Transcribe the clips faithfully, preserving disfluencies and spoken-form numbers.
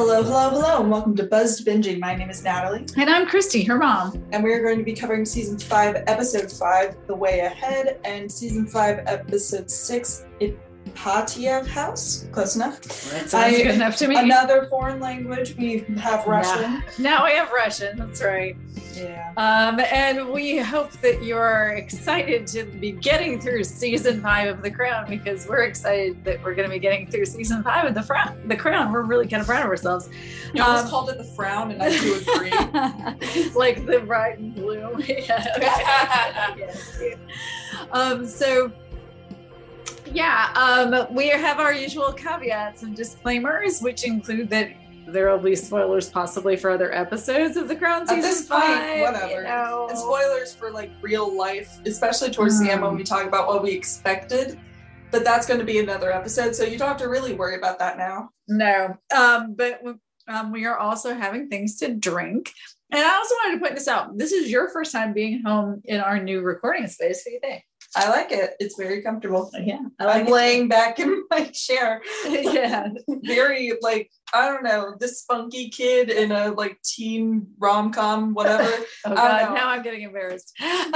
Hello, hello, hello, and welcome to Buzzed Binging. My name is Natalie. And I'm Christy, her mom. And we're going to be covering Season five, Episode five, The Way Ahead, and Season five, Episode six, Ipatiev House. Close enough? That sounds I, good enough to me. Another foreign language. We have Russian. Now, now we have Russian, that's right. Yeah. Um, and we hope that you're excited to be getting through Season five of The Crown, because we're excited that we're going to be getting through Season five of The, Fra- the Crown. We're really kind of proud of ourselves. You almost um, called it The Frown, and I do agree. Like the bright and blue. Yeah. Okay. um, so, yeah, um, we have our usual caveats and disclaimers, which include that there will be spoilers possibly for other episodes of The Crown season At this five. Point, whatever. You know. And spoilers for like real life, especially towards mm. the end when we talk about what we expected. But that's going to be another episode, so you don't have to really worry about that now. No, um, but um, we are also having things to drink. And I also wanted to point this out. This is your first time being home in our new recording space. What do you think? I like it. It's very comfortable. Yeah. I like I'm it. laying back in my chair. Yeah. Very like, I don't know, this spunky kid in a like teen rom-com, whatever. Oh God, now I'm getting embarrassed.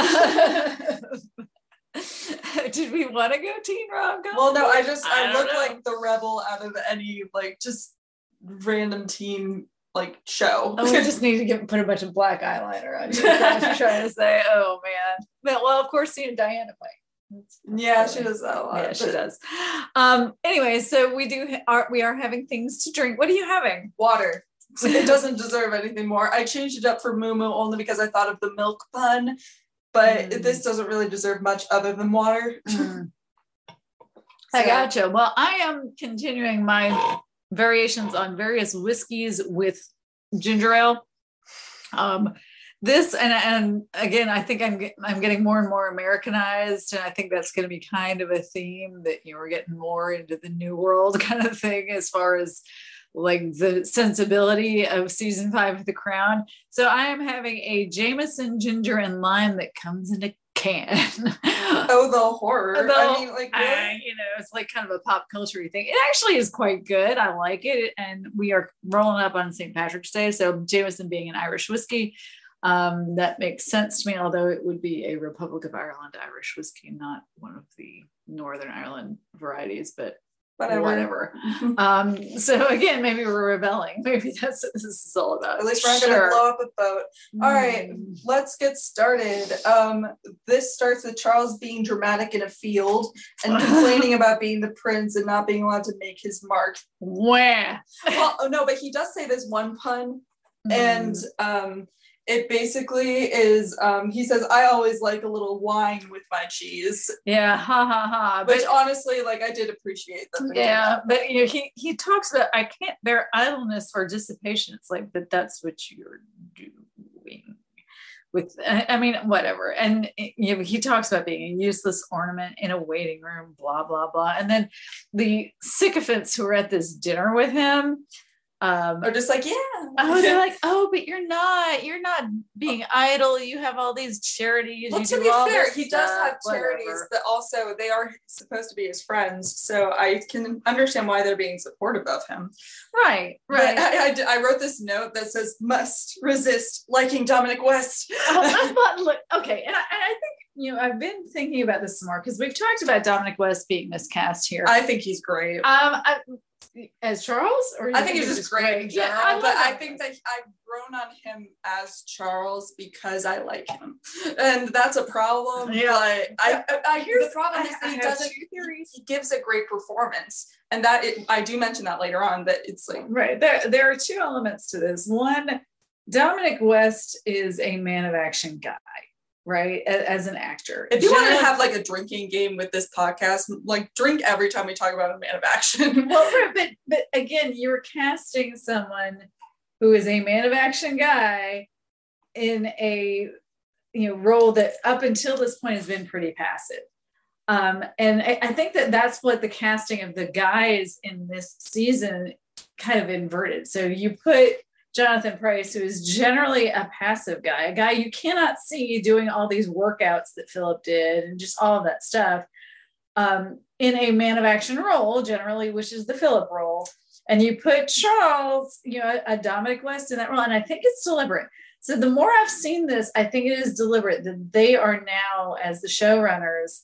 Did we want to go teen rom-com? Well, no, I just, I, I look know. like the rebel out of any like just random teen like show. Oh, we just need to get put a bunch of black eyeliner on you. That's what you're trying to say. Oh man. But, well, of course, seeing Diana play. Yeah, she does that a lot. Yeah, she does. Um. Anyway, so we do are we are having things to drink. What are you having? Water. It doesn't deserve anything more. I changed it up for Moo Moo only because I thought of the milk pun, but mm. this doesn't really deserve much other than water. Mm. So. I gotcha. Well, I am continuing my variations on various whiskeys with ginger ale. Um, this and and again, I think I'm get, I'm getting more and more Americanized, and I think that's going to be kind of a theme that you know, we're getting more into the New World kind of thing as far as like the sensibility of season five of The Crown. So I am having a Jameson ginger and lime that comes in a can. Oh, the horror. Though, I mean, like, really? uh, you know, it's like kind of a pop culture thing. It actually is quite good. I like it. And we are rolling up on Saint Patrick's Day. So Jameson being an Irish whiskey, um, that makes sense to me, although it would be a Republic of Ireland Irish whiskey, not one of the Northern Ireland varieties, but whatever. whatever. um, so again, maybe we're rebelling. Maybe that's what this is all about. At least we're not sure. going to blow up a boat. All mm. right, let's get started. Um, this starts with Charles being dramatic in a field and complaining about being the prince and not being allowed to make his mark. Where? Well, oh no, but he does say this one pun, mm. and um, it basically is, um, he says, I always like a little wine with my cheese. Yeah, ha ha ha. Which but, honestly, like, I did appreciate that. Yeah, but, you know, he, he talks about, I can't bear idleness or dissipation. It's like, but that's what you're doing. With, I mean, whatever. And, you know, he talks about being a useless ornament in a waiting room, blah, blah, blah. And then the sycophants who are at this dinner with him, Um, or just like, yeah. Oh, they're like, oh, but you're not, you're not being idle. You have all these charities. Well, you to do be all fair, this he stuff, does have charities, whatever. But also they are supposed to be his friends. So I can understand why they're being supportive of him. Right, right. But I, I, I wrote this note that says, must resist liking Dominic West. oh, but look, okay. And I, and I think, you know, I've been thinking about this some more because we've talked about Dominic West being miscast here. I think he's great. Um, I, As Charles? Or I think he's just great, great in general, yeah, I but I think that I've grown on him as Charles because I like him, and that's a problem. Yeah. But I, I, I hear the problem I, is that I he doesn't. He gives a great performance, and that it, I do mention that later on. That it's like right there. There are two elements to this. One, Dominic West is a man of action guy. Right, as an actor. If you Generally, want to have like a drinking game with this podcast, like drink every time we talk about a man of action. Well, but but again, you're casting someone who is a man of action guy in a you know role that up until this point has been pretty passive. Um, and I, I think that that's what the casting of the guys in this season kind of inverted. So you put Jonathan Pryce, who is generally a passive guy, a guy you cannot see doing all these workouts that Philip did and just all of that stuff, um, in a man of action role, generally, which is the Philip role. and you put Charles, you know, a Dominic West in that role, and I think it's deliberate. So the more I've seen this, I think it is deliberate that they are now, as the showrunners,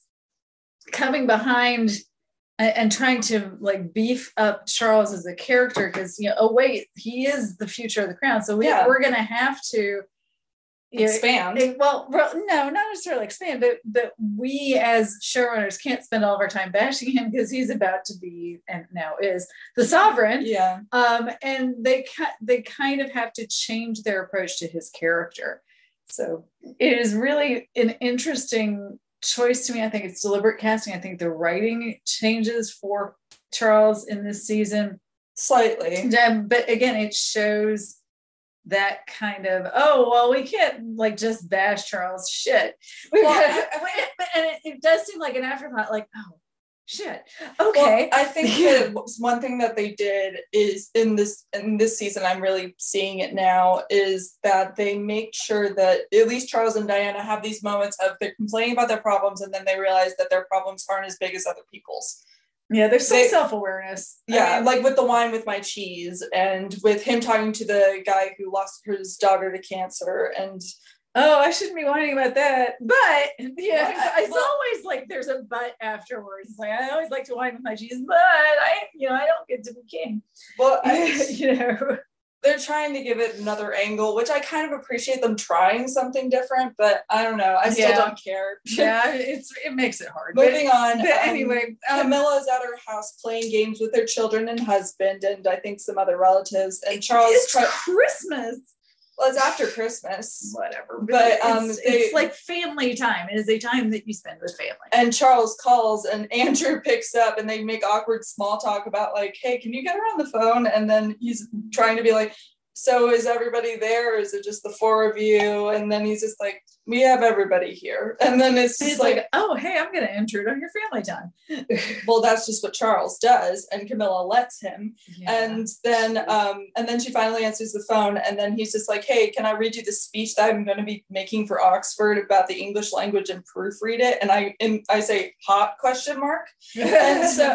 coming behind and, and trying to like beef up Charles as a character because, you know, oh wait, he is the future of the crown. So we, Yeah. we're going to have to you know, expand. it- well, well, no, not necessarily expand, but but we as showrunners can't spend all of our time bashing him because he's about to be and now is the sovereign. Yeah. Um, and they ki- they kind of have to change their approach to his character. So it is really an interesting choice to me. I think it's deliberate casting. I think the writing changes for Charles in this season Slightly. Um, but again, it shows that kind of, oh, well, we can't like just bash Charles shit. We Well, gotta- and it, it does seem like an afterthought, like, oh, shit. Okay. Well, I think that one thing that they did is in this in this season, I'm really seeing it now, is that they make sure that at least Charles and Diana have these moments of they're complaining about their problems and then they realize that their problems aren't as big as other people's. Yeah, there's some They- self-awareness. I Yeah, mean, like with the wine with my cheese and with him talking to the guy who lost his daughter to cancer and oh, I shouldn't be whining about that. But yeah, Well, I- it's, it's well- always like there's a but afterwards. Like I always like to whine with my cheese, but I, you know, I don't get to be king. well, I, you know. they're trying to give it another angle, which I kind of appreciate them trying something different, but I don't know. I still Yeah. don't care. Yeah, it's it makes it hard. But- Moving on. But um, anyway, um, Camilla's at her house playing games with her children and husband, and I think some other relatives. And Charles, it's try- Christmas. well, it's after Christmas, Whatever. But, um, it's, they- it's like family time. It is a time that you spend with family. and Charles calls, and Andrew picks up, and they make awkward small talk about like, "Hey, can you get her on the phone?" And then he's trying to be like, "So is everybody there? Or is it just the four of you?" And then he's just like, "We have everybody here." And then it's And just he's like, like, oh, hey, I'm going to intrude on your family time. well, that's just what Charles does, and Camilla lets him. Yeah. And then um and then she finally answers the phone, and then he's just like, "Hey, can I read you the speech that I'm going to be making for Oxford about the English language and proofread it?" And I and I say, "Hot?" question mark. And so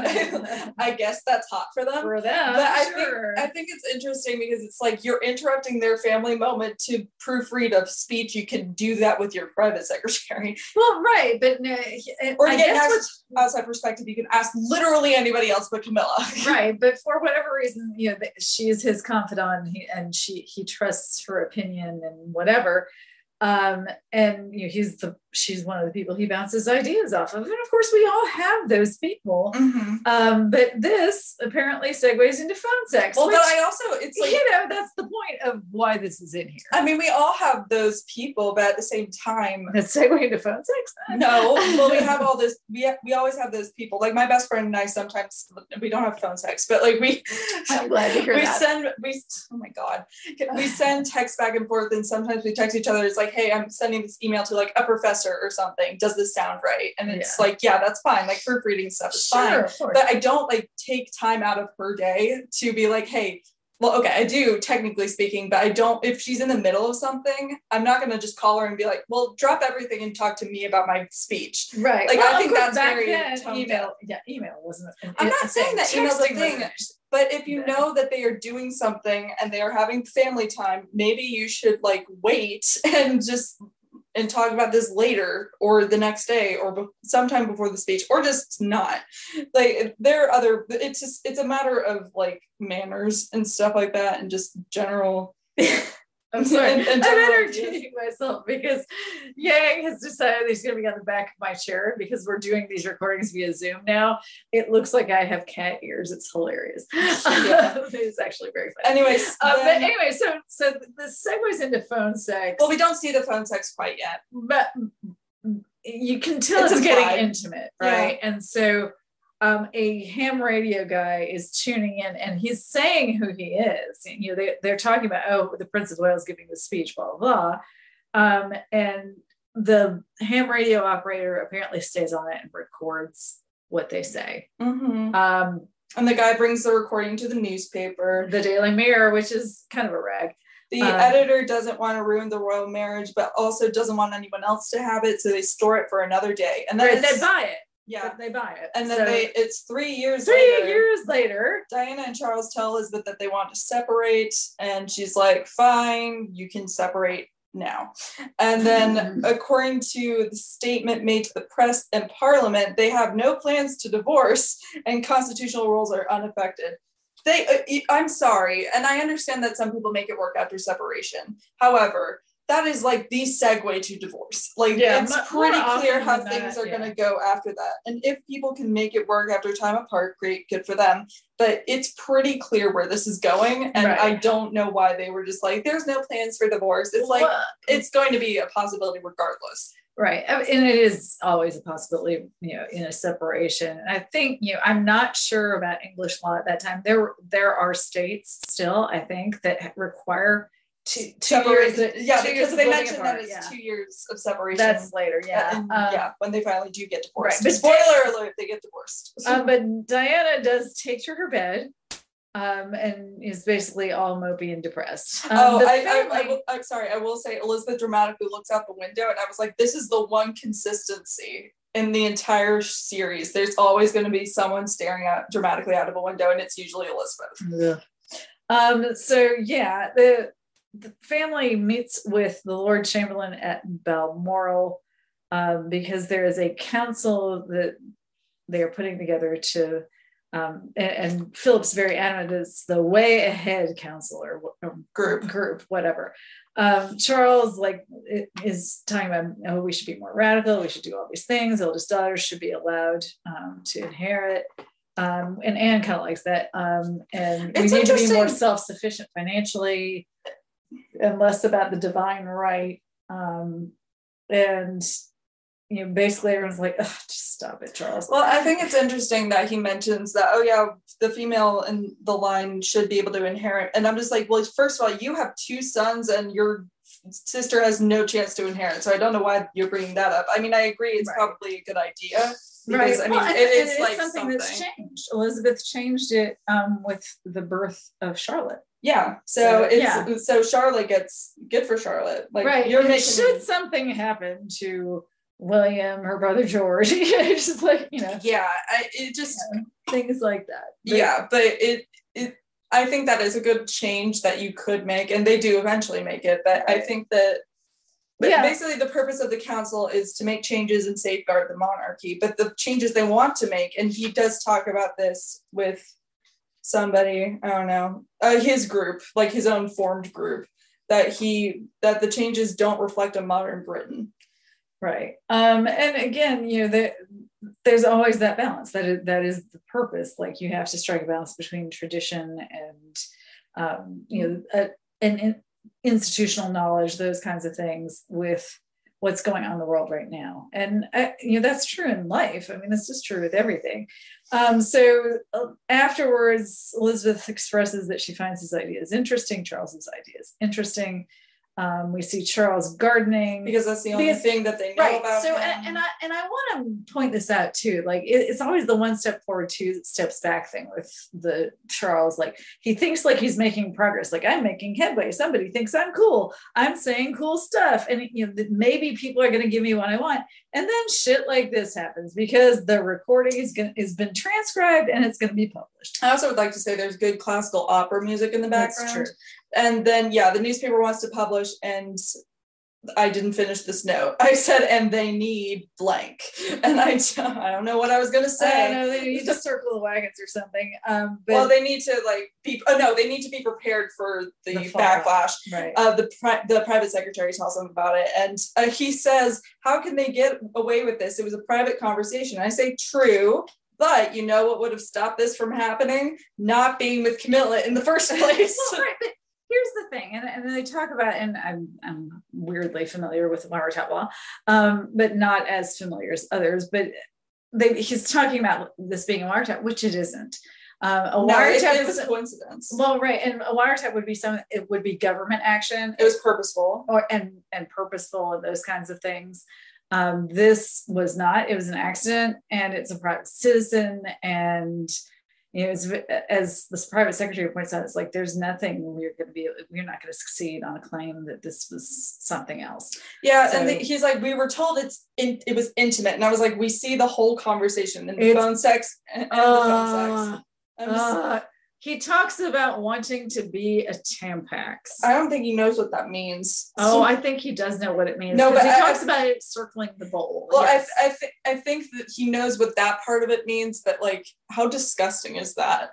I guess that's hot for them. for them, But I sure. think I think it's interesting because it's like you're interrupting their family moment to proofread a speech. You can do that with your private secretary. well, right, but no, Or to I get guess an what's outside perspective, you can ask literally anybody else but Camilla. right, but for whatever reason, you know, th- she is his confidant, and he, and she he trusts her opinion and whatever. Um, and you know, he's the she's one of the people he bounces ideas off of, and of course, we all have those people. Mm-hmm. Um, but this apparently segues into phone sex. Well, which, but I also it's like you know, that's the point of why this is in here. I mean, we all have those people, but at the same time, Let's segue into phone sex. no. Well, we have all this. We have, we always have those people. Like my best friend and I. Sometimes we don't have phone sex, but like we, I'm glad to hear we that. send we. Oh my god, we send texts back and forth, and sometimes we text each other. It's like, hey, I'm sending this email to like a professor or something. Does this sound right? And it's Yeah. like, yeah, that's fine. Like proofreading stuff is fine. Sure, of course. But I don't like take time out of her day to be like, hey, well, okay, I do technically speaking, but I don't, if she's in the middle of something, I'm not going to just call her and be like, well, drop everything and talk to me about my speech. Right. Like, Well, I of think course, that's back very then, toned email. down. Yeah, email wasn't. An, I'm not a saying that thing. email's a Texting thing, wasn't. but if you Yeah. know that they are doing something and they are having family time, maybe you should like wait and just and talk about this later or the next day or be- sometime before the speech or just not. Like there are other, it's just, it's a matter of like manners and stuff like that and just general. I'm sorry. and- and I'm general entertaining myself because Yang has decided he's going to be on the back of my chair because we're doing these recordings via Zoom now. It looks like I have cat ears. It's hilarious. Yeah. It's actually very funny. Anyways, Uh, but then- anyway, so so this segues into phone sex. well, we don't see the phone sex quite yet. but you can tell It's it's, implied. getting intimate, right? And so um, a ham radio guy is tuning in and he's saying who he is. And, you know, they, they're talking about, oh, the Prince of Wales giving the speech, blah, blah, blah. Um, and the ham radio operator apparently stays on it and records what they say. Mm-hmm. Um, And the guy brings the recording to the newspaper. the Daily Mirror, which is kind of a rag. The Um, editor doesn't want to ruin the royal marriage, but also doesn't want anyone else to have it, so they store it for another day. And then Right, it's- they buy it. Yeah. but they buy it. And then so, they, it's three years three later. years later, Diana and Charles tell Elizabeth that they want to separate, and she's like, fine, you can separate now. And then mm-hmm. according to the statement made to the press and parliament, they have no plans to divorce and constitutional rules are unaffected. They, uh, I'm sorry, and I understand that some people make it work after separation. However, that is like the segue to divorce. Like yeah, it's m- pretty clear how things that, are yeah. going to go after that. And if people can make it work after time apart, great, good for them. But it's pretty clear where this is going. And right. I don't know why they were just like, there's no plans for divorce. It's like, well, it's going to be a possibility regardless. Right. And it is always a possibility, you know, in a separation. And I think, you know, I'm not sure about English law at that time. There, there are states still, I think, that require Two, two years, of, yeah, two because years they mentioned apart, that it's yeah. two years of separation. That's later, yeah, and, um, yeah, when they finally do get divorced. Right. But spoiler alert: they get divorced. um, but Diana does take to her bed, um, and is basically all mopey and depressed. Um, oh, I, family, I, I will, I'm sorry. I will say Elizabeth dramatically looks out the window, and I was like, "This is the one consistency in the entire series. There's always going to be someone staring out dramatically out of a window, and it's usually Elizabeth." Yeah. Um. So yeah, the. The family meets with the Lord Chamberlain at Balmoral um, because there is a council that they are putting together to, um, and, and Philip's very adamant it's the Way Ahead Council or, or group, group, whatever. Um, Charles like is talking about, oh, we should be more radical. We should do all these things. Eldest daughters should be allowed um, to inherit. Um, and Anne kind of likes that. Um, and it's we need to be more self-sufficient financially. And less about the divine right. Um, and, you know, basically everyone's like, just stop it, Charles. Well, I think it's interesting that he mentions that, oh, yeah, the female in the line should be able to inherit. And I'm just like, well, first of all, you have two sons and your sister has no chance to inherit. So I don't know why you're bringing that up. I mean, I agree it's right. probably a good idea. Because, right. I mean, well, it, it's it is like something, something that's changed. Elizabeth changed it um, with the birth of Charlotte. Yeah, so, so it's yeah. so Charlotte gets good for Charlotte. Like right, you're making should something happen to William, her brother George, it's just like you know, yeah, I, it just you know, things like that. But, yeah, but it it I think that is a good change that you could make, and they do eventually make it. But right. I think that. But yeah. basically, the purpose of the council is to make changes and safeguard the monarchy. But the changes they want to make, and he does talk about this with. Somebody, I don't know, uh, his group, like his own formed group, that he, that the changes don't reflect a modern Britain. Right. Um, and again, you know, the, there's always that balance. That is, that is the purpose. Like you have to strike a balance between tradition and, um, you know, a, and, and institutional knowledge, those kinds of things with what's going on in the world right now. And, uh, you know, that's true in life. I mean, it's just true with everything. Um, so uh, afterwards, Elizabeth expresses that she finds his ideas interesting, Charles's ideas interesting. Um, we see Charles gardening because that's the only because, thing that they know right. about. So, him. And, and I and I want to point this out too. Like it, it's always the one step forward, two steps back thing with the Charles. Like he thinks like he's making progress. Like I'm making headway. Somebody thinks I'm cool. I'm saying cool stuff, and you know maybe people are going to give me what I want. And then shit like this happens because the recording is going has been transcribed and it's going to be published. I also would like to say there's good classical opera music in the background. That's true. And then, yeah, the newspaper wants to publish, and I didn't finish this note. I said, and they need blank. And I, I don't know what I was going to say. I don't know, they need to circle the wagons or something. Um, but well, they need to, like, be, oh, no, they need to be prepared for the, the backlash. Right. Uh, the, pri- the private secretary tells them about it. And uh, he says, how can they get away with this? It was a private conversation. I say, true. But you know what would have stopped this from happening? Not being with Camilla in the first place. Here's the thing, and, and they talk about, and I'm, I'm weirdly familiar with wiretap law, um, but not as familiar as others, but they, he's talking about this being a wiretap, which it isn't. Um, a no, wiretap it is a coincidence. Well, right, and a wiretap would be some, it would be government action. It was purposeful. Or and, and purposeful and those kinds of things. Um, this was not, it was an accident, and it's a private citizen, and you know, as, as the private secretary points out, it's like there's nothing we're going to be, we're not going to succeed on a claim that this was something else. Yeah, so, and the, he's like, we were told it's in, it was intimate, and I was like, we see the whole conversation and the phone sex and, and uh, the phone sex. Uh, he talks about wanting to be a Tampax. I don't think he knows what that means. Oh, I think he does know what it means. No, but he I, talks about it circling the bowl. Well, yes. I I, th- I think that he knows what that part of it means, but like, how disgusting is that?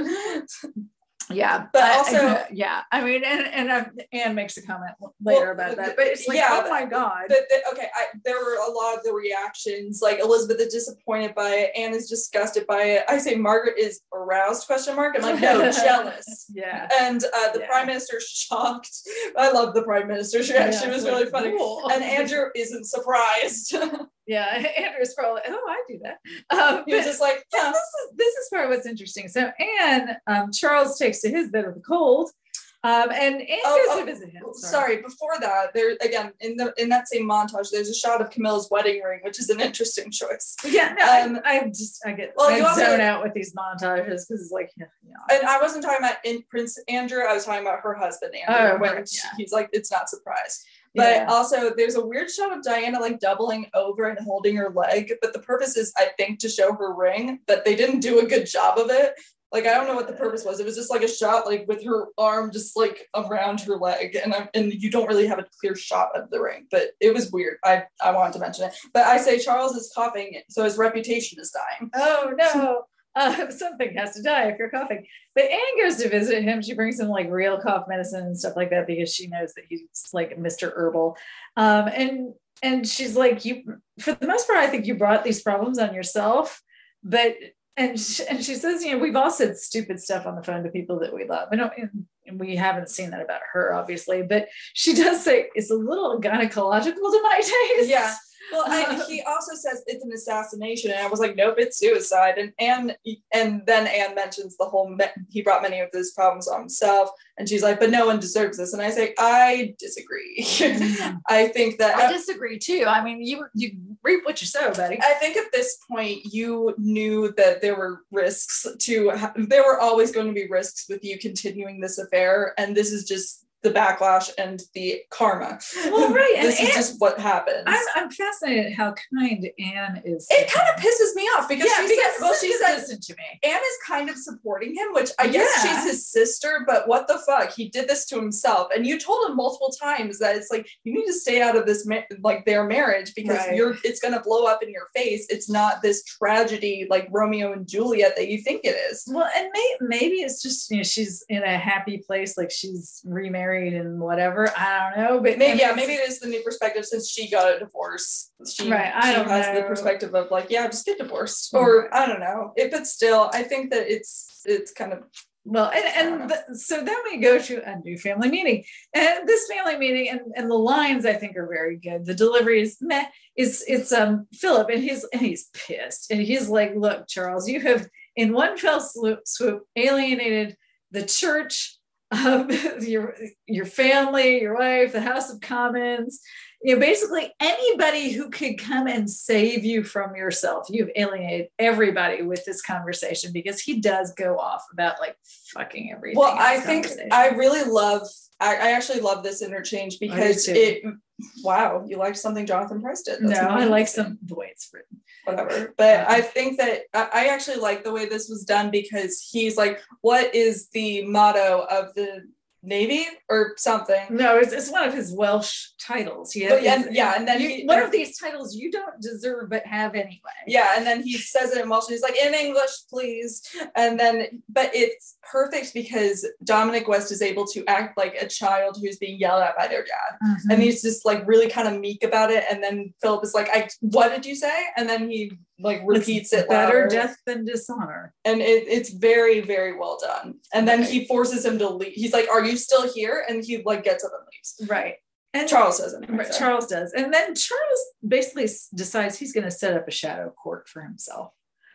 Yeah, but also, I, yeah, I mean, and and uh, Anne makes a comment later well, about that, but it's like, yeah, oh my god. But the, okay, I, there were a lot of the reactions. Like Elizabeth is disappointed by it, Anne is disgusted by it. I say Margaret is aroused? Question mark. I'm like, no, jealous. Yeah. And uh, the yeah. Prime Minister shocked. I love the Prime Minister. She actually yeah, was really like, funny. Cool. And Andrew isn't surprised. Yeah, Andrew's probably, oh, I do that. Um, he was just like, yeah. this is this is part of what's interesting. So Anne, um, Charles takes to his bed with a cold, um, and Anne oh, goes oh, to visit him. Sorry. sorry, before that, there again in the in that same montage, there's a shot of Camilla's wedding ring, which is an interesting choice. Yeah, no, um, I, I just I get well, I you zone also, out with these montages because it's like, yeah, yeah. And I wasn't talking about in Prince Andrew. I was talking about her husband Andrew, oh, when yeah. he's like, it's not surprise. But yeah. also, there's a weird shot of Diana like doubling over and holding her leg. But the purpose is, I think, to show her ring. But they didn't do a good job of it. Like, I don't know what the purpose was. It was just like a shot, like with her arm just like around her leg, and I'm, and you don't really have a clear shot of the ring. But it was weird. I I wanted to mention it. But I say Charles is coughing, so his reputation is dying. Oh no. Uh, something has to die if you're coughing. But Anne goes to visit him. She brings him like real cough medicine and stuff like that because she knows that he's like Mister Herbal. Um, and and she's like, you, for the most part, I think you brought these problems on yourself. But and she, and she says, you know, we've all said stupid stuff on the phone to people that we love. I don't, and we haven't seen that about her, obviously. But she does say it's a little gynecological to my taste. Yeah. Well, I, he also says it's an assassination, and I was like, nope, it's suicide. And Anne, and then Anne mentions the whole, he brought many of his problems on himself, and she's like, but no one deserves this. And I say, I disagree. Mm-hmm. I think that I disagree too. I mean, you you reap what you sow, buddy. I think at this point you knew that there were risks to. There were always going to be risks with you continuing this affair, and this is just the backlash and the karma. Well, right. This and is Anne, just what happens. I'm, I'm fascinated how kind Anne is. It kind of pisses me off because yeah, she because says, well, she says to me. Anne is kind of supporting him, which I guess yeah. she's his sister, but what the fuck? He did this to himself. And you told him multiple times that it's like, you need to stay out of this, ma- like their marriage because right. you're, it's going to blow up in your face. It's not this tragedy like Romeo and Juliet that you think it is. Well, and may- maybe it's just, you know, she's in a happy place, like she's remarried and whatever. I don't know, but maybe yeah, maybe it is the new perspective since she got a divorce. She, right, I she don't has know. the perspective of like, yeah, just get divorced, or right. I don't know. If it's still, I think that it's it's kind of well, and and the, so then we go to a new family meeting, and this family meeting and, and the lines I think are very good. The delivery is meh. It's it's um Philip and he's and he's pissed and he's like, look, Charles, you have in one fell swoop, swoop alienated the church. Um, your your family, your wife, the House of Commons, you know, basically anybody who could come and save you from yourself. You've alienated everybody with this conversation because he does go off about like fucking everything. Well, I think I really love, I, I actually love this interchange because it, wow, you liked something Jonathan Pryce did. That's no, I like some the way it's written. Whatever. But um, I think that I actually like the way this was done because he's like, what is the motto of the Navy or something? No, it's, it's one of his Welsh titles. He has, and, yeah, and then you, he, one of these titles you don't deserve but have anyway. Yeah, and then he says it in Welsh. And he's like, in English, please. And then, but it's perfect because Dominic West is able to act like a child who's being yelled at by their dad, mm-hmm. and he's just like really kind of meek about it. And then Philip is like, "I what did you say?" And then he like repeats it's it better louder. Death than dishonor, and it, it's very very well done. And then right. he forces him to leave. He's like, "Are you still here?" And he like gets up and leaves. Right. And Charles does it. Right, Charles does. And then Charles basically decides he's going to set up a shadow court for himself.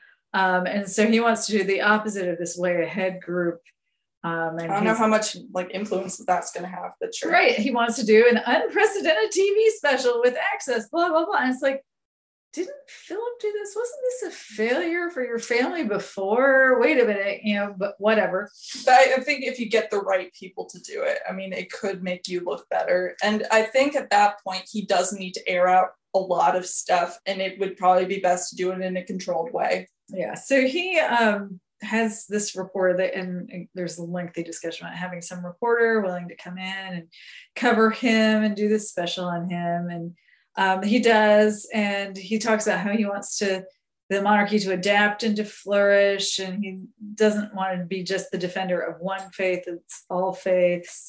Um, and so he wants to do the opposite of this way ahead group. Um, and I don't know how much like influence that's going to have, but sure. Right. He wants to do an unprecedented T V special with access, blah, blah, blah. And it's like, didn't Philip do this? Wasn't this a failure for your family before? Wait a minute, you know, but whatever. But I, I think if you get the right people to do it, I mean, it could make you look better. And I think at that point, he does need to air out a lot of stuff, and it would probably be best to do it in a controlled way. Yeah. So he um, has this reporter that, and there's a lengthy discussion about having some reporter willing to come in and cover him and do this special on him. And Um, he does, and he talks about how he wants to the monarchy to adapt and to flourish, and he doesn't want to be just the defender of one faith; it's all faiths.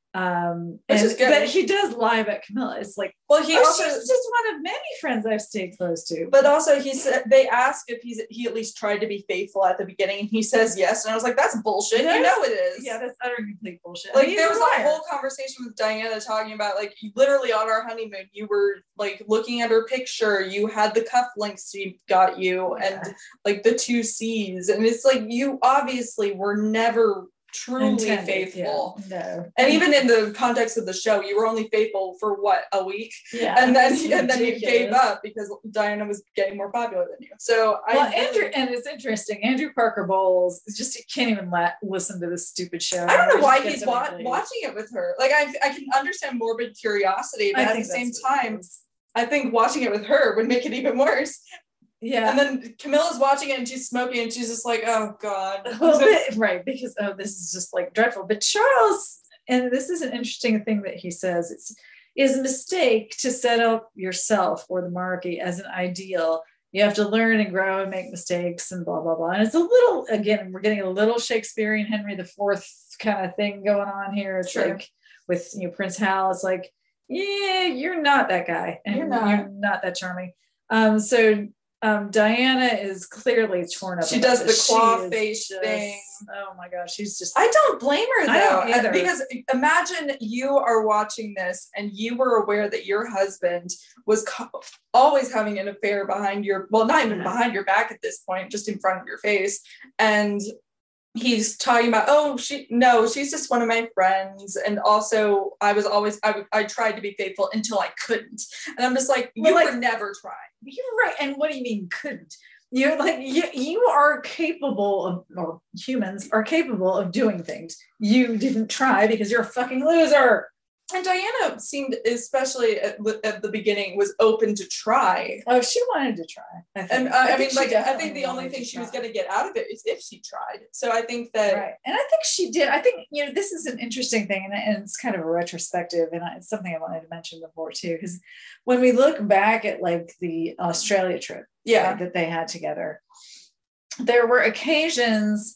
Um, Which and, is good. But he does lie about Camilla. It's like, well, he oh, also she's just one of many friends I've stayed close to. But also, he said they asked if he's he at least tried to be faithful at the beginning, and he says yes. And I was like, that's bullshit. That you is, know it is. Yeah, that's utter complete bullshit. Like I mean, there he's was a a liar. whole conversation with Diana talking about like literally on our honeymoon, you were like looking at her picture, you had the cufflinks she got you, Yeah. and like the two C's, and it's like you obviously were never truly Intended, faithful. Yeah. No. And even in the context of the show, you were only faithful for what, a week? Yeah. And then it's and then you ridiculous. gave up because Diana was getting more popular than you. So I Well, really- Andrew, and it's interesting. Andrew Parker Bowles is just, you can't even la- listen to this stupid show. I don't know why He he's gets wa- so many watching it with her. Like I I can understand morbid curiosity, but I at the think same that's what it time, is. I think watching it with her would make it even worse. Yeah. And then Camilla's watching it and she's smoking and she's just like, oh God. Well, but- right, because oh, this is just like dreadful. But Charles, and this is an interesting thing that he says, it's is a mistake to set up yourself or the monarchy as an ideal. You have to learn and grow and make mistakes and blah blah blah. And it's a little, again, we're getting a little Shakespearean Henry the Fourth kind of thing going on here. It's Sure. like with you know Prince Hal, it's like, yeah, you're not that guy, and You're not. you're not that charming. Um, so. Um, Diana is clearly torn up. She about does this. the claw She is face just- thing. Oh my gosh, she's just. I don't blame her I though, don't either. because imagine you are watching this and you were aware that your husband was co- always having an affair behind your, well, not even behind your back at this point, just in front of your face, and he's talking about, oh, she no, she's just one of my friends, and also I was always I, I tried to be faithful until I couldn't, and I'm just like, you Well, like- would never try. You're right. And what do you mean couldn't? You're like you, you are capable of, or humans are capable of doing things. You didn't try because you're a fucking loser. And Diana seemed, especially at, at the beginning, was open to try. Oh, she wanted to try. I think. And uh, I, think mean, she like, I definitely think the only wanted thing to she was try. going to get out of it is if she tried. So I think that, Right. And I think she did. I think, you know, this is an interesting thing, and, and it's kind of a retrospective, and it's something I wanted to mention before too, because when we look back at like the Australia trip yeah, right, that they had together, there were occasions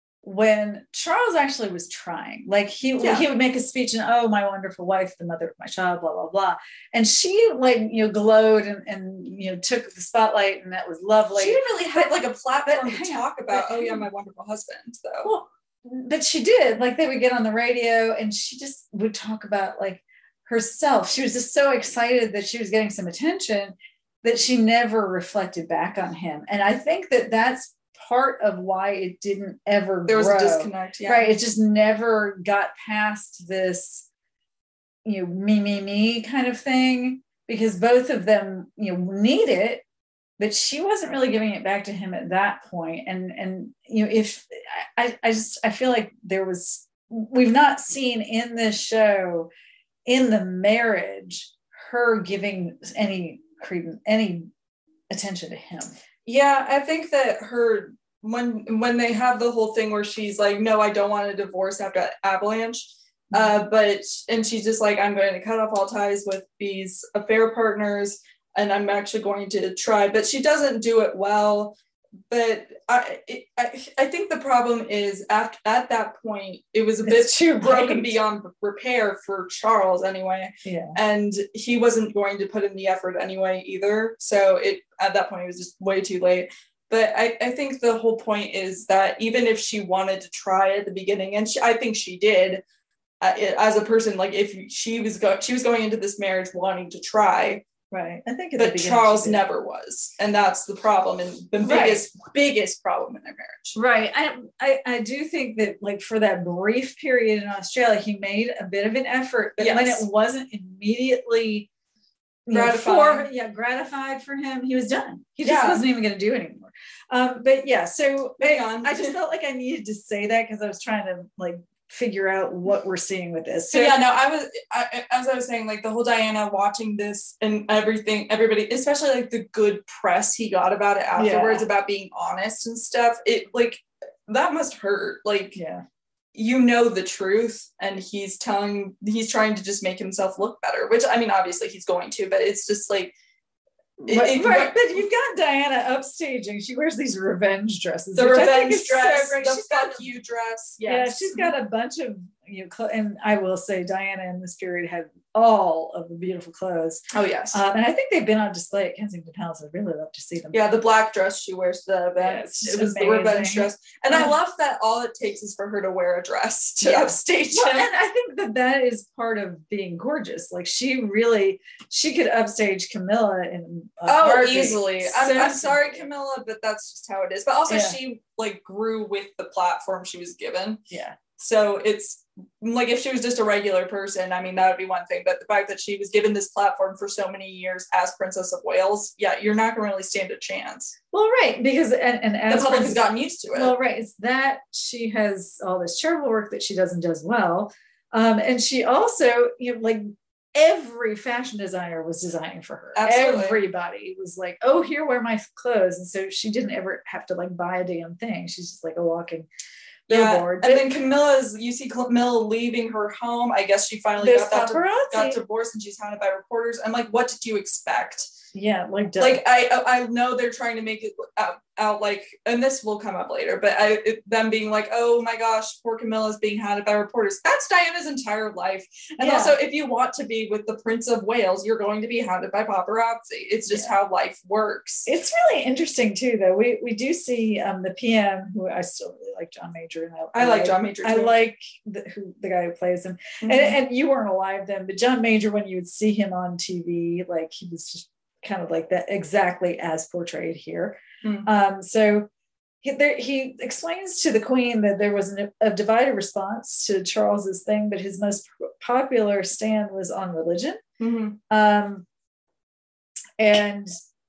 when Charles actually was trying. Like he, Yeah. he would make a speech and, oh, my wonderful wife, the mother of my child, blah, blah, blah. And she like, you know, glowed and, and you know, took the spotlight, and that was lovely. she didn't really have like a platform but to hang on, talk about, but oh yeah, hang my wonderful husband, though. Well, but she did. Like they would get on the radio and she just would talk about like herself. She was just so excited that she was getting some attention that she never reflected back on him. And I think that that's part of why it didn't ever There was grow. a disconnect, yeah. Right. It just never got past this, you know, me, me, me kind of thing, because both of them, you know, need it, but she wasn't really giving it back to him at that point. And, and, you know, if I, I just, I feel like there was, we've not seen in this show, in the marriage, her giving any credence, any attention to him. Yeah, I think that her when when they have the whole thing where she's like, no, I don't want a divorce after Avalanche, uh, but and she's just like, I'm going to cut off all ties with these affair partners, and I'm actually going to try, but she doesn't do it well. But I it, I, I think the problem is at at that point it was a bit It's too broken late. beyond repair for Charles anyway. Yeah. And he wasn't going to put in the effort anyway either. So it at that point it was just way too late. But I, I think the whole point is that even if she wanted to try at the beginning, and she, I think she did, uh, as a person, like if she was go- she was going into this marriage wanting to try, Right. I think at the but beginning Charles she did. never was, and that's the problem and the Right. biggest biggest problem in their marriage. Right. I, I I do think that like for that brief period in Australia, he made a bit of an effort, but when Yes. it wasn't immediately you know, Gratifying. for, yeah, gratified for him. He was done. He just Yeah. wasn't even going to do it anymore. Um, but yeah, so Moving I, on. I just felt like I needed to say that because I was trying to like figure out what we're seeing with this. So yeah, no, I was I, as I was saying, like the whole Diana watching this and everything, everybody, especially like the good press he got about it afterwards, Yeah. about being honest and stuff. It like that must hurt. Like, yeah. you know the truth, and he's telling, he's trying to just make himself look better. Which I mean, obviously he's going to, but it's just like. It, Right, it, right, but you've got Diana upstaging. She wears these revenge dresses. The which I think revenge is so dress, great. the She's got fuck you dress. Yeah, Yes. she's got a bunch of, you know, cl- and I will say Diana in this period had all of the beautiful clothes. Oh yes. Um, and I think they've been on display at Kensington Palace. I'd really love to see them. Yeah, the black dress she wears to the event. Yeah, it's it was amazing. the revenge dress. And I Yeah. love that all it takes is for her to wear a dress to Yeah. upstage Well, him. and I think that that is part of being gorgeous. Like she really, she could upstage Camilla in a Oh, heartbeat. easily. I'm, So I'm sorry, simple. Camilla, but that's just how it is. But also Yeah. she like grew with the platform she was given. Yeah. So it's like if she was just a regular person, I mean, that would be one thing. But the fact that she was given this platform for so many years as Princess of Wales, yeah, you're not going to really stand a chance. Well, right, because and, and as The public Princess- has gotten used to it. Well, right, it's that she has all this charitable work that she does and does well, um, and she also, you know, like every fashion designer was designing for her. Absolutely. Everybody was like, "Oh, here, wear my clothes," and so she didn't ever have to like buy a damn thing. She's just like a walking billboard. Yeah, and then Camilla's, you see Camilla leaving her home. I guess she finally There's got that di- paparazzi. got divorced, and she's hounded by reporters. I'm like, what did you expect? Yeah, like duh. Like I I know they're trying to make it out, out like, and this will come up later, but I it, them being like, oh my gosh, poor Camilla's being hounded by reporters. That's Diana's entire life. And Yeah. also, if you want to be with the Prince of Wales, you're going to be hounded by paparazzi. It's just Yeah. how life works. It's really interesting too, though. We we do see um, the P M, who I still really like, John Major, and I, I like John Major too. I like the, who the guy who plays him, Mhm. and, and you weren't alive then, but John Major, when you would see him on T V, like he was just kind of like that, exactly as portrayed here. Mm. Um, so he, there, he explains to the Queen that there was an, a divided response to Charles's thing, but his most popular stand was on religion. Mhm. Um, and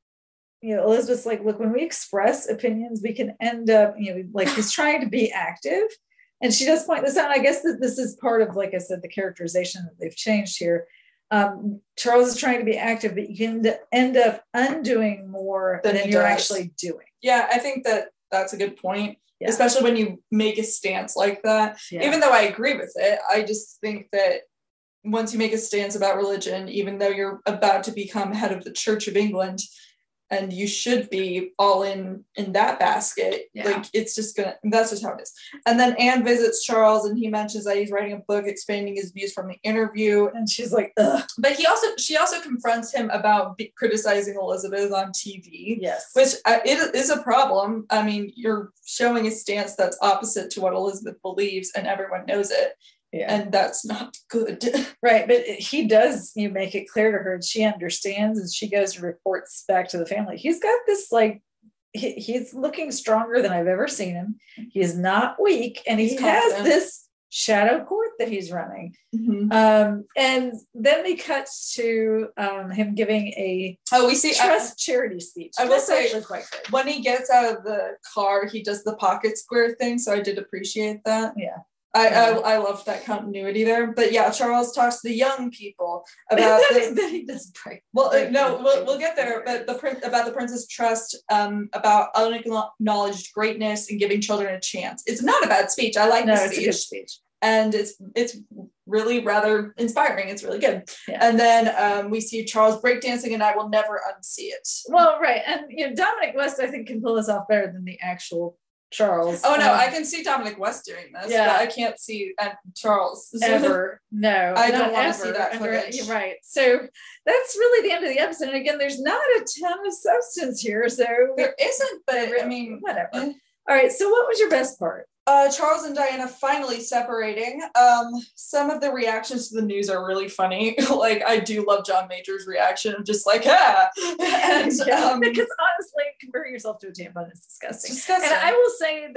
you know, Elizabeth's like, look, when we express opinions, we can end up, you know, like he's trying to be active. And she does point this out. I guess that this is part of, like I said, the characterization that they've changed here. Um, Charles is trying to be active, but you can end up undoing more Than than, he you're does. actually doing. Yeah, I think that that's a good point, Yeah. especially when you make a stance like that. Yeah. Even though I agree with it, I just think that once you make a stance about religion, even though you're about to become head of the Church of England, and you should be all in in that basket, Yeah. like it's just gonna, that's just how it is. And then Anne visits Charles, and he mentions that he's writing a book expanding his views from the interview. And she's like, ugh. But he also, she also confronts him about be- criticizing Elizabeth on T V. Yes. Which uh, it is a problem. I mean, you're showing a stance that's opposite to what Elizabeth believes, and everyone knows it, yeah. and that's not good. Right, but he does, you make it clear to her, and she understands, and she goes and reports back to the family. He's got this like, he, he's looking stronger than I've ever seen him. He is not weak, and he He's has confident. this shadow court that he's running. Mhm. Um, and then we cut to um, him giving a Oh, we see uh, trust charity speech. I will That's say- actually quite good. when he gets out of the car, he does the pocket square thing, so I did appreciate that. Yeah. I, Yeah. I I loved that continuity there. But yeah, Charles talks to the young people about then, the, then he does break. well, uh, break no, the we'll, things we'll get there. forward. But the prin- about the Princess Trust, um, about unacknowledged greatness and giving children a chance. It's not a bad speech. I like No, the it's a speech, good speech. and it's it's really rather inspiring. It's really good. Yeah. And then um, we see Charles breakdancing, and I will never unsee it. Well, right, and you know, Dominic West, I think, can pull this off better than the actual Charles. Oh no, Um, I can see Dominic West doing this, Yeah. but I can't see uh, Charles ever. No, I not don't wanna ever. see that And footage. You're right. So that's really the end of the episode. And again, there's not a ton of substance here. So There isn't, but I mean, whatever. eh. All right. So what was your best part? uh, Charles and Diana finally separating. Um, some of the reactions to the news are really funny. Like I do love John Major's reaction of just like, ah, and Yeah, um, because honestly, comparing yourself to a tampon is disgusting. disgusting. And I will say that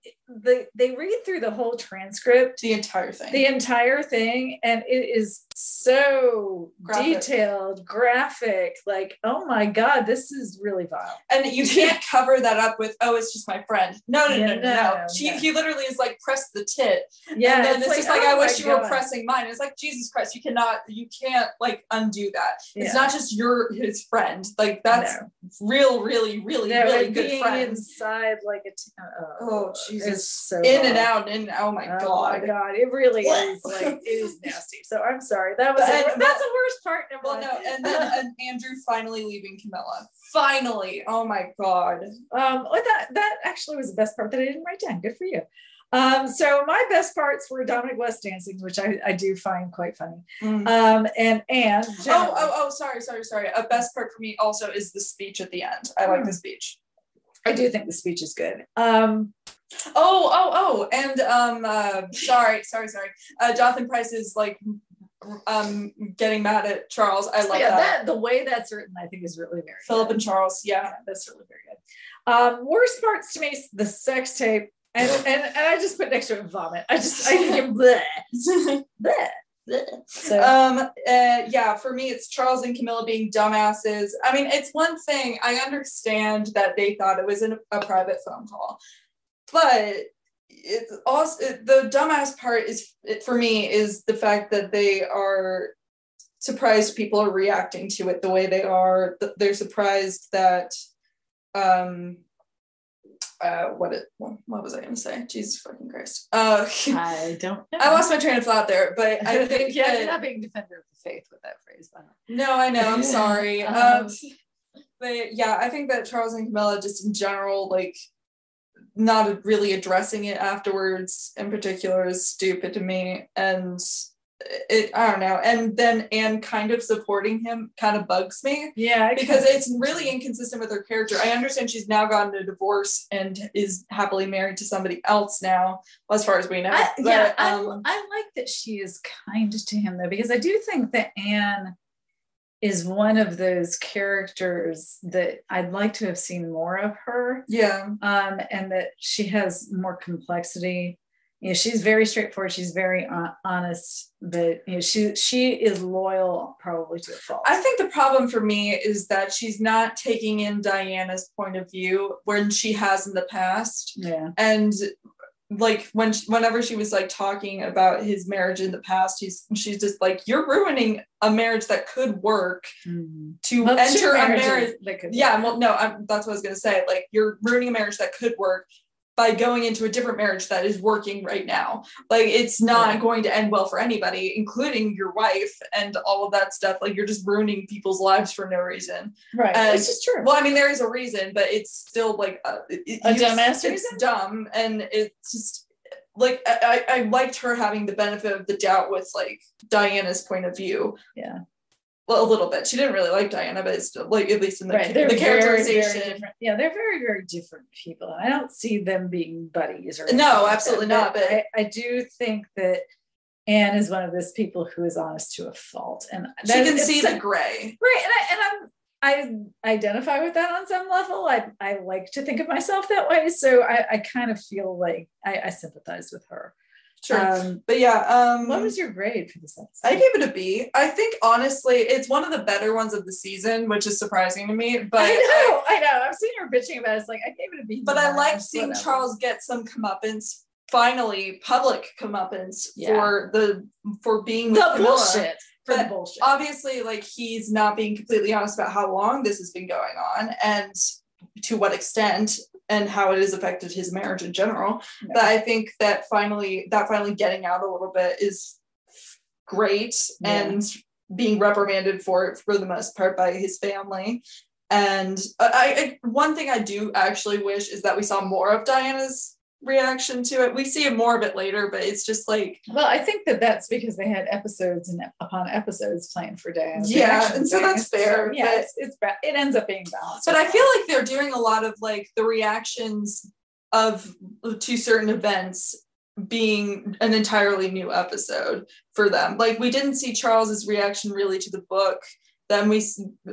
the they read through the whole transcript, The entire thing. the entire thing, and it is so Graphic. detailed, graphic. Like, oh my god, this is really vile. And you can't cover that up with, oh, it's just my friend. No, no, Yeah, no, no, no, no. no, She, no. He literally is like, press the tit. Yeah, And then it's, just like, oh I wish my you were God. pressing mine. It's like, Jesus Christ, you cannot, you can't like undo that. It's Yeah. not just your, his friend. Like that's No. real, really, really, No, really and good being friends. inside like a t- oh, Oh, Jesus. it's so In and vile. out, in and out. Oh my Oh God. my god, it really is like it is nasty. So I'm sorry. That was But- the, and- that's the worst part. Never Well, mind. no, and then and Andrew finally leaving Camilla. Finally. Oh my God. Um, well, that that actually was the best part that I didn't write down. Good for you. Um, so my best parts were Dominic West dancing, which I, I do find quite funny. Mm. Um, and and Oh, generally- oh, oh, sorry, sorry, sorry. A best part for me also is the speech at the end. I like Hmm. the speech. I do think the speech is good. Um, Oh, oh, oh, and um, uh, sorry, sorry, sorry. Uh, Jonathan Pryce is like, um, getting mad at Charles. I love yeah, that. that the way that's written, I think, is really very Philip good. and Charles, yeah. Yeah, that's really very good. Um, worst parts to me, the sex tape, and and, and I just put next to it vomit. I just I think bleh, bleh, bleh. So um, uh, yeah, for me, it's Charles and Camilla being dumbasses. I mean, it's one thing. I understand that they thought it was in a, a private phone call, but it's also it, the dumbass part is it, for me is the fact that they are surprised people are reacting to it the way they are. They're surprised that um uh what it what was I gonna say? Jesus fucking Christ. Uh I don't know. I lost my train of thought there, but I think yeah, that, you're not being defender of the faith with that phrase, but no, I know, I'm sorry. Um, Um but yeah, I think that Charles and Camilla just in general, like not really addressing it afterwards in particular is stupid to me. And it I don't know. And then Anne kind of supporting him kind of bugs me. yeah, I Because kinda- it's really inconsistent with her character. I understand she's now gotten a divorce and is happily married to somebody else now, as far as we know. I, But, yeah, I, um, I like that she is kind to him though, because I do think that Anne is one of those characters that I'd like to have seen more of her, yeah. um, and that she has more complexity. You know, she's very straightforward. She's very uh, honest, but you know, she she is loyal probably to a fault. I think the problem for me is that she's not taking in Diana's point of view when she has in the past. yeah, And like when she, whenever she was like talking about his marriage in the past, he's she's just like, you're ruining a marriage that could work mm-hmm. to Well, two enter a marriages marriage. that could Yeah, work. well, no, I'm, that's what I was gonna say. Like, you're ruining a marriage that could work by going into a different marriage that is working right now. Like, it's not Yeah. going to end well for anybody, including your wife and all of that stuff. Like, you're just ruining people's lives for no reason. right. And- This is true. Well, I mean, there is a reason, but it's still like uh, it, A it's- dumbass It's reason? dumb, and it's just like I, I I liked her having the benefit of the doubt with like Diana's point of view. Yeah. Well, a little bit. She didn't really like Diana, but it's still like at least in the, Right, they're the very, characterization. very different. Yeah, they're very, very different people. And I don't see them being buddies or No, anything like absolutely that. not, but- I, I do think that Anne is one of those people who is honest to a fault, and She that- can it's see so- the gray. right. And I and I'm I identify with that on some level. I I like to think of myself that way, so I, I kind of feel like I, I sympathize with her. Sure. Um, But yeah, um what was your grade for this episode? I gave it a B. I think honestly, it's one of the better ones of the season, which is surprising to me. But I know, I know. I've seen her bitching about it. It's like I gave it a B. But I like minus, seeing whatever. Charles get some comeuppance, finally public comeuppance Yeah. for the for being with the Camilla. bullshit for But the bullshit. Obviously, like he's not being completely honest about how long this has been going on and to what extent and how it has affected his marriage in general. No. But I think that finally that finally getting out a little bit is great Yeah. and being reprimanded for it for the most part by his family. And I, I one thing I do actually wish is that we saw more of Diana's reaction to it. We see more of it later, but it's just like Well, I think that that's because they had episodes and upon episodes planned for Diana's Yeah, reaction and so thing. that's fair, yeah, but- it's, it's ba- it ends up being balanced. but I feel like they're doing a lot of like the reactions of to certain events being an entirely new episode for them. Like we didn't see Charles's reaction really to the book then we,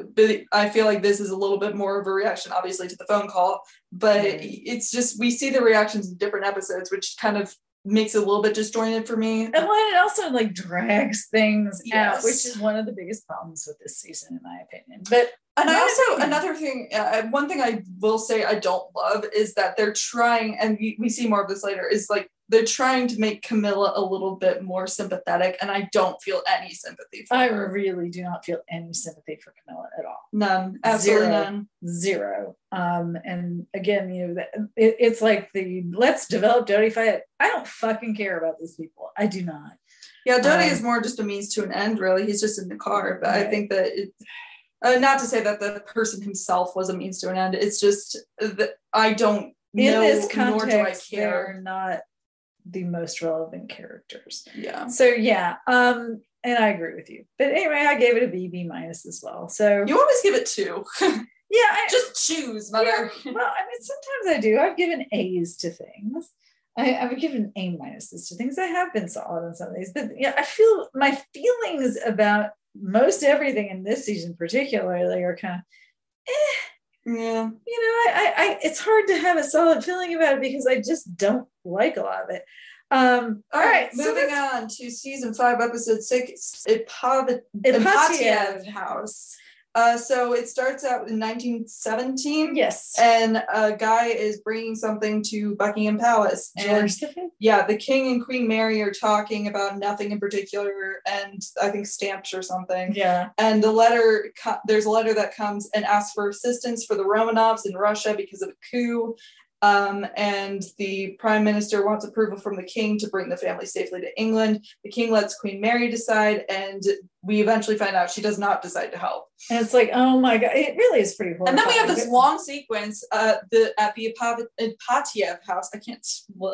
I feel like this is a little bit more of a reaction, obviously, to the phone call, but right. it's just, we see the reactions in different episodes, which kind of makes it a little bit disjointed for me. And when it also like drags things yes. out, which is one of the biggest problems with this season, in my opinion. But and I also, another thing, uh, one thing I will say I don't love is that they're trying, and we, we see more of this later, is like, they're trying to make Camilla a little bit more sympathetic, and I don't feel any sympathy for I her. I really do not feel any sympathy for Camilla at all. None. Absolutely Zero. none. Zero. Um, and again, you know, it, it's like the let's develop Dodie Fayed. I don't fucking care about these people. I do not. Yeah, Dodie um, is more just a means to an end, really. He's just in the car, but right. I think that it, uh, not to say that the person himself was a means to an end. It's just that I don't in know, this context, nor do I care. They're not the most relevant characters. Yeah. So yeah, um, and I agree with you. But anyway, I gave it a B, B minus as well. So you always give it two. Yeah, I, just choose, mother. Yeah, well, I mean, sometimes I do. I've given A's to things. I, I've given A minuses to things. I have been solid on some of these, but yeah, I feel my feelings about most everything in this season, particularly, are kind of, eh. Yeah, you know, I, I, it's hard to have a solid feeling about it because I just don't like a lot of it. Um, all right, right moving so on to season five, episode six, Ipatiev Ipatiev House. Uh, so it starts out in nineteen seventeen. Yes. And a guy is bringing something to Buckingham Palace. George the Fifth. Yeah, the King and Queen Mary are talking about nothing in particular, and I think stamps or something. Yeah. And the letter, there's a letter that comes and asks for assistance for the Romanovs in Russia because of a coup. Um, and the prime minister wants approval from the king to bring the family safely to England. The king lets Queen Mary decide, and we eventually find out she does not decide to help. And it's like, oh my God, it really is pretty horrifying. And then we have this long sequence uh, the, at the Ipatiev house, I can't,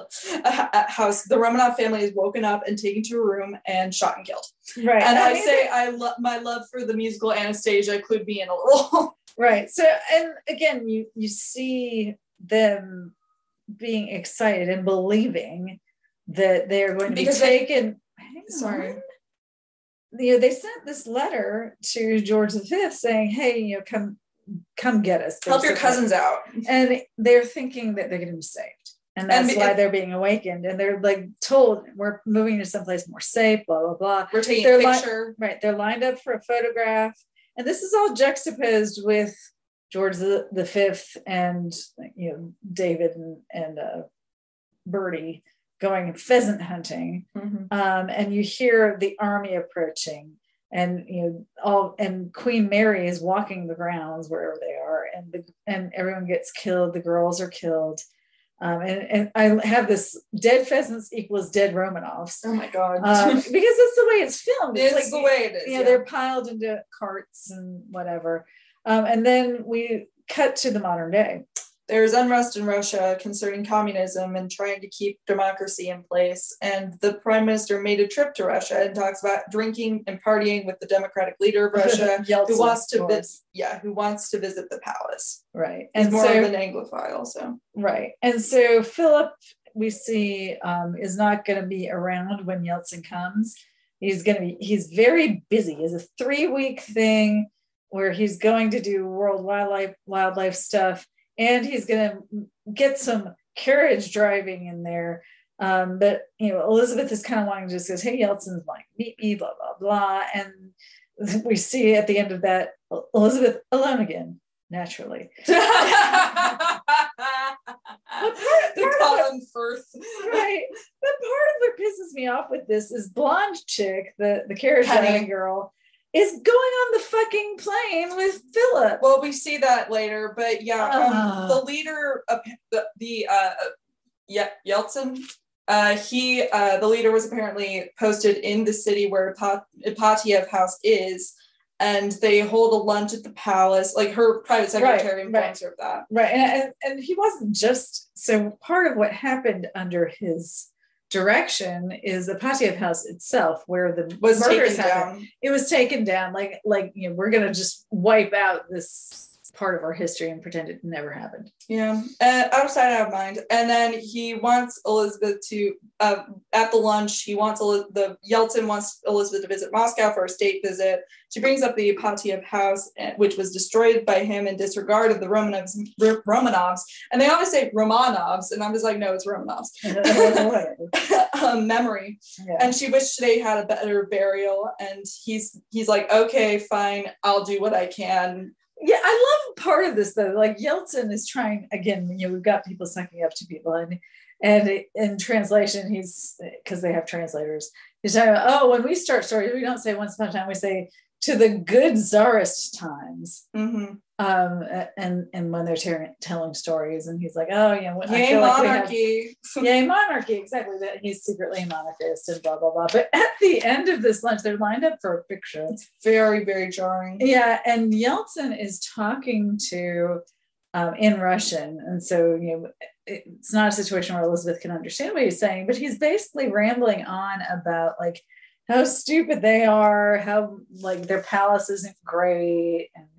uh, house, the Romanov family is woken up and taken to a room and shot and killed. Right. And I, I mean, say I love my love for the musical Anastasia clued me in a little. Right. So, and again, you you see them being excited and believing that they're going to because be taken. They, sorry. You know, they sent this letter to George the Fifth saying, hey, you know, come come get us. Help your cousins out. And they're thinking that they're going to be saved. And that's and why they're being awakened. And they're like told, we're moving to someplace more safe, blah, blah, blah. We're taking they're a picture. Li- right. They're lined up for a photograph. And this is all juxtaposed with George the, the Fifth and, you know, David and, and uh, Bertie going pheasant hunting. Mm-hmm. Um, and you hear the army approaching, and, you know, all, and Queen Mary is walking the grounds wherever they are, and the, and everyone gets killed. The girls are killed. Um, and, and I have this dead pheasants equals dead Romanovs. Oh my God. Um, because that's the way it's filmed. It's, it's like, the way it is. You know, yeah. they're piled into carts and whatever. Um, and then we cut to the modern day. There's unrest in Russia concerning communism and trying to keep democracy in place. And the prime minister made a trip to Russia and talks about drinking and partying with the democratic leader of Russia, Yeltsin, who wants to visit. Yeah, who wants to visit the palace. Right, and and more so, of an Anglophile. So right, and so Philip, we see, um, is not going to be around when Yeltsin comes. He's going to be. He's very busy. It's a three-week thing where he's going to do world wildlife wildlife stuff. And he's going to get some carriage driving in there. Um, but, you know, Elizabeth is kind of wanting to just says, hey, Yeltsin's like, meet me, blah, blah, blah. And we see at the end of that, Elizabeth alone again, naturally. the Colin Firth. Right. But part of what pisses me off with this is blonde chick, the, the carriage Penny. driving girl, is going on the fucking plane with Philip. Well, we see that later, but yeah, um, uh. the leader of the, the uh, yeah, Yeltsin, uh, he, uh, the leader was apparently posted in the city where Ipatiev House is, and they hold a lunch at the palace. Like her private secretary right, informs right. her of that. Right, and, and and he wasn't just, so part of what happened under his direction is the Ipatiev House itself, where the was murders taken happened. down. It was taken down, like like you know, we're gonna just wipe out this it's part of our history and pretend it never happened. Yeah, uh, out of sight, out of mind. And then he wants Elizabeth to, uh, at the lunch, he wants, El- the Yeltsin wants Elizabeth to visit Moscow for a state visit. She brings up the Ipatiev house, which was destroyed by him in disregard of the Romanovs, R- Romanovs. And they always say Romanovs, and I'm just like, no, it's Romanovs. um, memory. Yeah. And she wished they had a better burial. And he's he's like, okay, fine, I'll do what I can. Yeah, I love part of this though. Like Yeltsin is trying again. You know, we've got people sucking up to people, and and in translation, he's because they have translators. He's talking about, oh, when we start stories, we don't say once upon a time. We say to the good czarist times. Mm-hmm. Um, and and when they're ter- telling stories, and he's like, oh, yeah, you know, yay monarchy, like yay monarchy, exactly. That he's secretly a monarchist and blah blah blah. But at the end of this lunch, they're lined up for a picture. It's very very jarring. Yeah, and Yeltsin is talking to um, in Russian, and so you know, it's not a situation where Elizabeth can understand what he's saying, but he's basically rambling on about like how stupid they are, how like their palace isn't great, and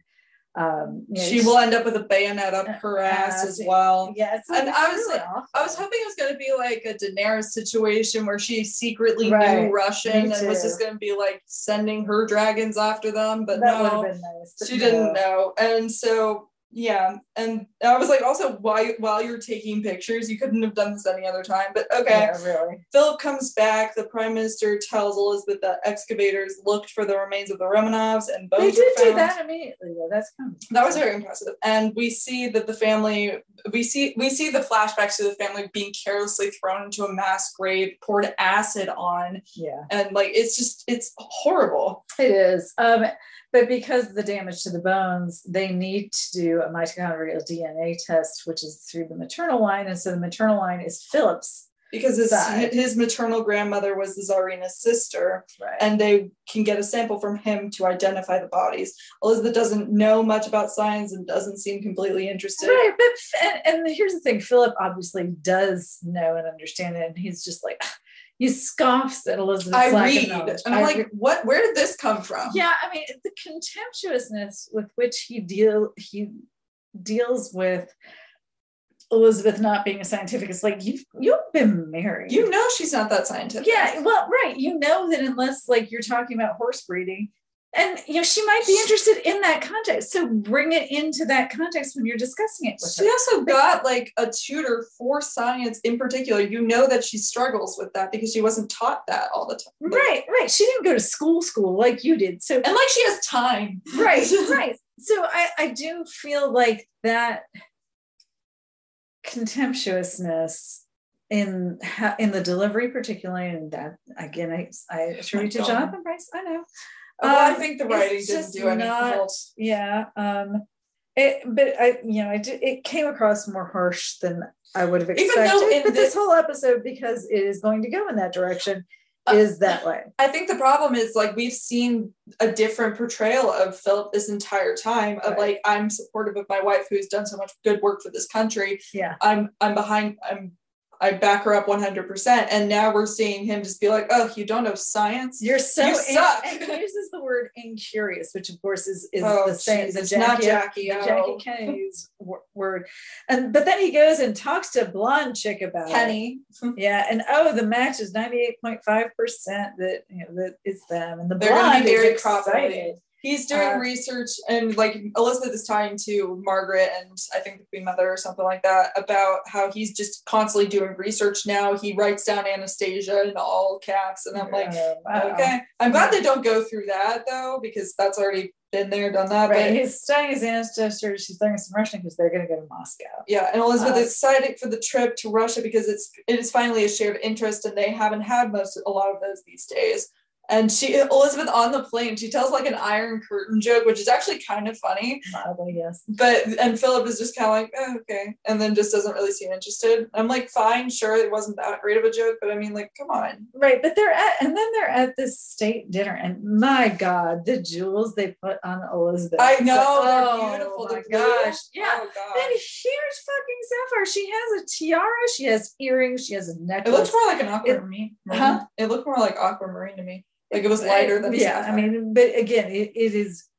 um you know, she will end up with a bayonet up her ass as well. Yeah, it's like, and it's I was really like, awful. I was hoping it was going to be like a Daenerys situation where she secretly right. knew Russian and was just going to be like sending her dragons after them, but that no, been nice, but she no. didn't know. And so yeah, and I was like, also, why while you're taking pictures, you couldn't have done this any other time. But okay, yeah, really. Philip comes back. The prime minister tells Elizabeth that excavators looked for the remains of the Romanovs, and bones they did were found. do that immediately. Though. That's kind of that was very impressive. And we see that the family, we see we see the flashbacks to the family being carelessly thrown into a mass grave, poured acid on. Yeah, and like it's just it's horrible. It is. Um, But because of the damage to the bones, they need to do a mitochondrial D N A test, which is through the maternal line. And so the maternal line is Philip's. Because his, his maternal grandmother was the Tsarina's sister, right. And they can get a sample from him to identify the bodies. Elizabeth doesn't know much about science and doesn't seem completely interested. Right, but and, and here's the thing, Philip obviously does know and understand it, and he's just like, he scoffs at Elizabeth's I lack read, of knowledge. and I'm I like, re- what? Where did this come from? Yeah, I mean, the contemptuousness with which he deal he deals with Elizabeth not being a scientific, it's like you've you've been married. You know she's not that scientific. Yeah, well, right. You know that unless like you're talking about horse breeding, and you know she might be interested in that context. So bring it into that context when you're discussing it with she her. also got like a tutor for science in particular. You know that she struggles with that because she wasn't taught that all the time. Like, right, right. She didn't go to school school like you did. So and like she has time. Right, right. So I, I do feel like that contemptuousness in in the delivery particularly, and that again I, I attribute to Jonathan Pryce. I know. Well, um, I think the writing didn't do anything else. Yeah. Um it but I you know I did, it came across more harsh than I would have expected. Even though in but this, this whole episode, because it is going to go in that direction, is that way. I think the problem is like we've seen a different portrayal of Philip this entire time of right. like I'm supportive of my wife who's done so much good work for this country. Yeah. I'm I'm behind I'm I back her up one hundred percent. And now we're seeing him just be like, oh, you don't know science? You're so you suck. And he uses the word incurious, which of course is, is oh, the same. Geez, the it's Jackie, not Jackie. the Oh. Jackie Kennedy's w- word. And but then he goes and talks to a blonde chick about Penny. it. Yeah. And oh, the match is ninety-eight point five percent that you know that it's them. And the They're blonde gonna be very is excited. He's doing uh, research, and like Elizabeth is talking to Margaret and I think the Queen Mother or something like that about how he's just constantly doing research now. He writes down Anastasia in all caps, and I'm like, uh, wow. okay. I'm glad they don't go through that though, because that's already been there, done that. Right. But he's studying his ancestors. She's learning some Russian because they're going to go to Moscow. Yeah, and Elizabeth uh, is excited for the trip to Russia because it's it is finally a shared interest, and they haven't had most a lot of those these days. And she, Elizabeth on the plane, she tells like an Iron Curtain joke, which is actually kind of funny. Mildly, yes. But, and Philip is just kind of like, oh, okay. And then just doesn't really seem interested. I'm like, fine, sure, it wasn't that great of a joke, but I mean, like, come on. Right, but they're at, and then they're at this state dinner, and my God, the jewels they put on Elizabeth. I know, like, they're oh, beautiful. My they're gosh, blue. yeah. Oh, gosh. Then here's fucking Sapphire. She has a tiara, she has earrings, she has a necklace. It looks more like an aquamarine. It, huh? It looked more like aquamarine to me. Like it was lighter than yeah. Sapphire. I mean, but again, it, it is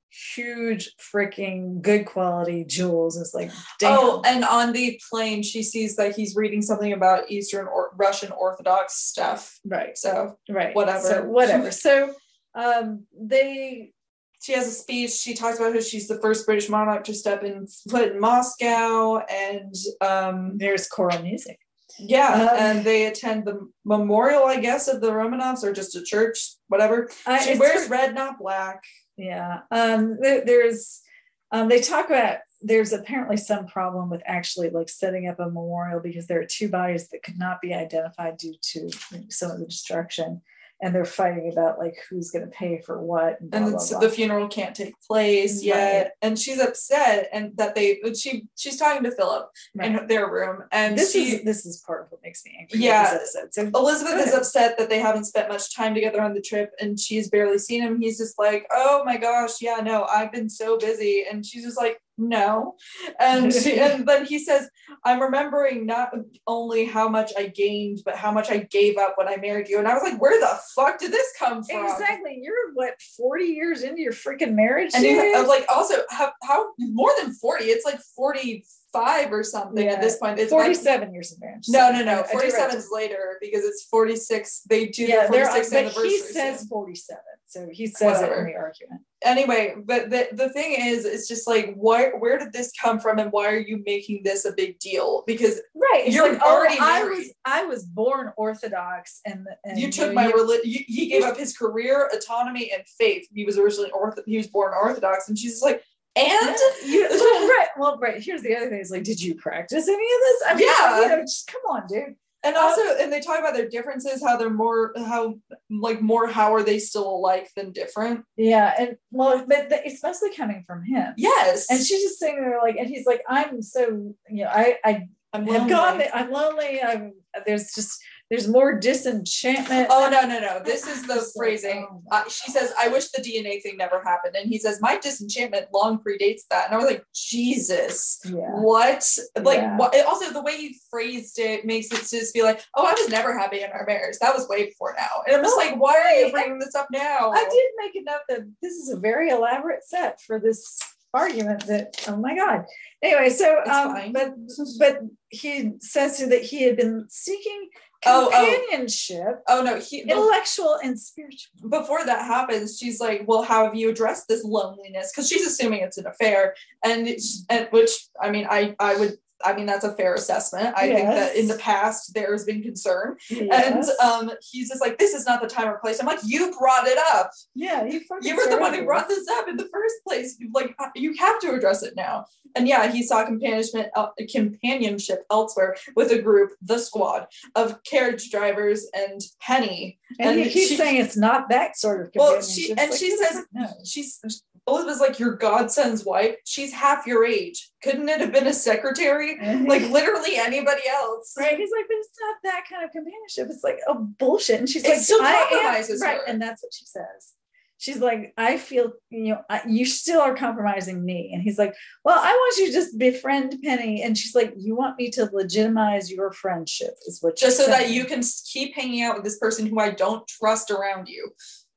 huge freaking good quality jewels. It's like, damn. Oh, and on the plane, she sees that he's reading something about Eastern or Russian Orthodox stuff. Right. So, right. whatever. So whatever. So um, they. She has a speech. She talks about how she's the first British monarch to step in foot in Moscow, and um, there's choral music. Yeah, um, and they attend the memorial, I guess, of the Romanovs, or just a church, whatever. I, she wears true. red, not black. Yeah. Um, there, there's, um, they talk about, there's apparently some problem with actually like setting up a memorial because there are two bodies that could not be identified due to some of the destruction. And they're fighting about like who's going to pay for what, and, blah, and blah, blah. The funeral can't take place yet. Right. And she's upset, and that they she she's talking to Philip right. in their room, and this she, is this is part of what makes me angry. Yeah, this episode. So, Elizabeth is upset that they haven't spent much time together on the trip, and she's barely seen him. He's just like, oh my gosh, yeah, no, I've been so busy, and she's just like, no, and she, and then he says, I'm remembering not only how much I gained, but how much I gave up when I married you. And I was like, where the fuck did this come from? Exactly. You're what, forty years into your freaking marriage? And you, like, also how, how more than forty, it's like forty-five or something yeah. at this point. It's forty-seven like, years of marriage. No, no, no. forty-seven is later because it's forty-six. They do yeah, the forty-sixth anniversary. He says soon. forty-seven. So he says Whatever. It in the argument. Anyway, but the, the thing is, it's just like, why, where did this come from, and why are you making this a big deal? Because right, it's you're like, already oh, I married. was I was born Orthodox, and, and you took my religion. He gave up his career, autonomy, and faith. He was originally ortho. He was born Orthodox, and she's just like, and you, well, right, well, right. Here's the other thing: is like, did you practice any of this? I mean, yeah, you know, just come on, dude. And also, um, and they talk about their differences, how they're more, how like more, how are they still alike than different? Yeah, and well, but the, it's mostly coming from him. Yes, and she's just sitting there like, and he's like, I'm so, you know, I, I, I'm have gone, I'm lonely. I'm there's just there's more disenchantment. Oh no, no, no! This is the phrasing. Like, oh uh, she says, "I wish the D N A thing never happened," and he says, "My disenchantment long predates that." And I was like, "Jesus, yeah. what?" Like, yeah. what? Also, the way you phrased it makes it just feel like, "Oh, I was never happy in our marriage. That was way before now." And I'm just oh, like, "Why are you bringing this up now?" I did make a note that this is a very elaborate set for this argument. That oh my god. Anyway, so um, but but he says that he had been seeking companionship. Oh, oh. oh no, he, intellectual and spiritual. Before that happens, she's like, "Well, how have you addressed this loneliness?" Because she's assuming it's an affair, and, and which I mean, I I would. I mean, that's a fair assessment. I yes. think that in the past there's been concern. Yes. And um, he's just like, this is not the time or place. I'm like, you brought it up. Yeah, you fucking You were the one who brought this up in the first place. Like, you have to address it now. And yeah, he saw companionship, uh, companionship elsewhere with a group, the squad, of carriage drivers and Penny. And, and he keeps she, saying it's not that sort of companionship. Well, she, and like, she says, no. she's... Elizabeth's like, your godson's wife. She's half your age. Couldn't it have been a secretary? Like literally anybody else. Right. He's like, but it's not that kind of companionship. It's like, oh, bullshit. And she's it like, still compromises I am, her. Right. And that's what she says. She's like, I feel, you know, I, you still are compromising me. And he's like, well, I want you to just befriend Penny. And she's like, you want me to legitimize your friendship is what just so saying. That you can keep hanging out with this person who I don't trust around you.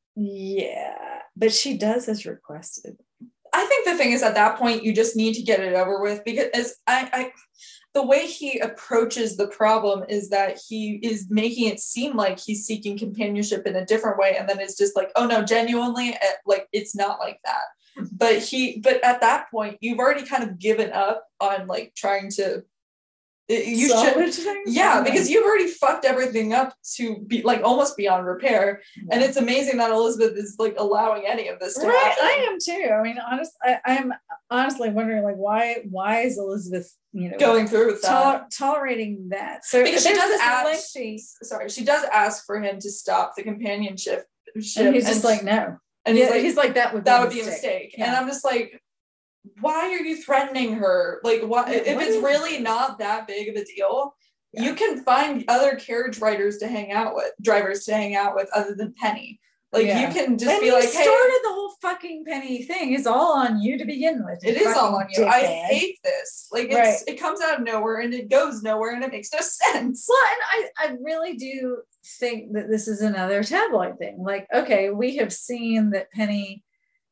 Yeah, but she does as requested. I think the thing is, at that point, you just need to get it over with, because I, I, the way he approaches the problem is that he is making it seem like he's seeking companionship in a different way, and then it's just like, oh no, genuinely, like it's not like that. But he, but at that point, you've already kind of given up on like trying to. You should, yeah, because you've already fucked everything up to be like almost beyond repair, yeah. And it's amazing that Elizabeth is like allowing any of this to right, happen. I am too. I mean, honest, I, I'm honestly wondering like why why is Elizabeth, you know, going through with that, to- tolerating that? So because she does ask, sorry, she does ask for him to stop the companionship, and he's and just like no, and yeah, he's like he's like that would that be would be a mistake, yeah. And I'm just like. Why are you threatening her? Like, why, yeah, if it's really this? Not that big of a deal, yeah. You can find other carriage riders to hang out with, drivers to hang out with, other than Penny. Like, yeah. You can just and be like, hey. started the whole fucking Penny thing. It's all on you to begin with. It is all on you. Dickhead. I hate this. Like, it's, right. It comes out of nowhere and it goes nowhere and it makes no sense. Well, and I, I really do think that this is another tabloid thing. Like, okay, we have seen that Penny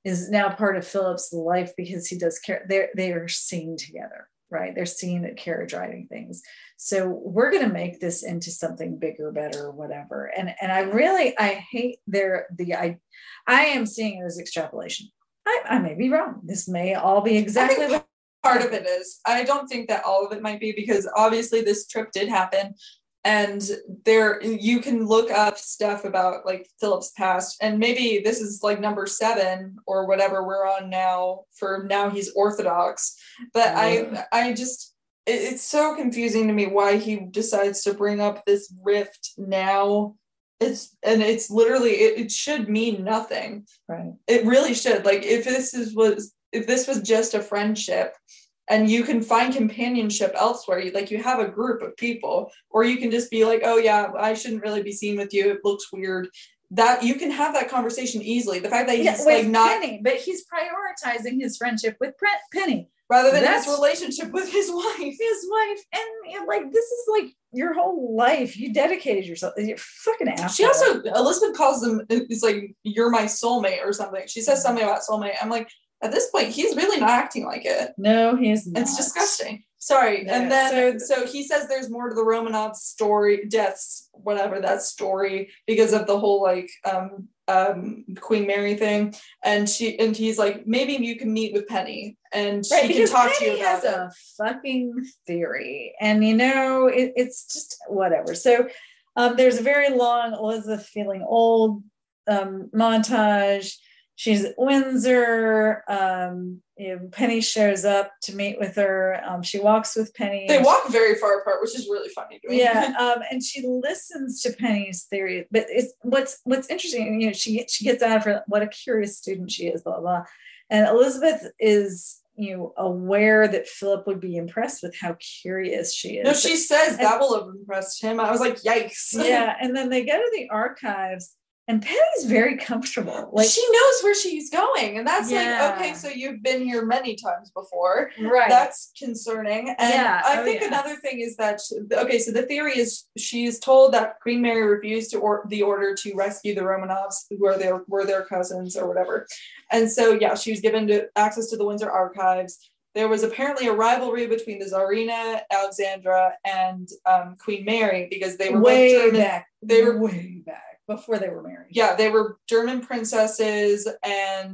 is now part of Philip's life because he does care. They're, they are seen together, right? They're seen at carriage riding things. So we're going to make this into something bigger, better, whatever. And, and I really, I hate their, the, I, I am seeing it as extrapolation. I, I may be wrong. This may all be exactly what part of it is. I don't think that all of it might be, because obviously this trip did happen. And there, you can look up stuff about like Philip's past, and maybe this is like number seven or whatever we're on now for now he's Orthodox. But I, I just, it, it's so confusing to me why he decides to bring up this rift now. It's, and it's literally, it, it should mean nothing. Right. It really should. Like if this is was, if this was just a friendship, and you can find companionship elsewhere, you, like you have a group of people, or you can just be like, oh yeah, I shouldn't really be seen with you. It looks weird. That you can have that conversation easily. The fact that he's yeah, like not Penny, but he's prioritizing his friendship with Penny rather than That's, his relationship with his wife. His wife, and you know, like this is like your whole life. You dedicated yourself. You're fucking asshole. She also Elizabeth calls him. It's like you're my soulmate or something. She says something about soulmate. I'm like, at this point, he's really not acting like it. No, he's not. It's disgusting. Sorry. No, and then, so, so he says there's more to the Romanov story, deaths, whatever that story, because of the whole like um, um, Queen Mary thing. And she and he's like, maybe you can meet with Penny and right, she can talk Penny to you about has it. a fucking theory, and you know it, it's just whatever. So um, there's a very long Elizabeth feeling old um, montage. She's at Windsor. Um, you know, Penny shows up to meet with her. Um, she walks with Penny. They walk very far apart, which is really funny to me. Yeah, um, and she listens to Penny's theory. But it's what's what's interesting. You know, she she gets out of her what a curious student she is. Blah blah. blah. And Elizabeth is, you know, aware that Philip would be impressed with how curious she is. No, she says and, that will have impressed him. I was like, yikes. Yeah, and then they go to the archives. And Penny's very comfortable. Like she knows where she's going. And that's yeah. like, okay, so you've been here many times before. Right. That's concerning. And yeah. I oh, think yeah. another thing is that, okay, so the theory is she's told that Queen Mary refused to or the order to rescue the Romanovs, who are their, were their cousins or whatever. And so, yeah, she was given to, access to the Windsor archives. There was apparently a rivalry between the Tsarina, Alexandra, and um, Queen Mary, because they were way both German. back. They were way back. Before they were married. Yeah, they were German princesses, and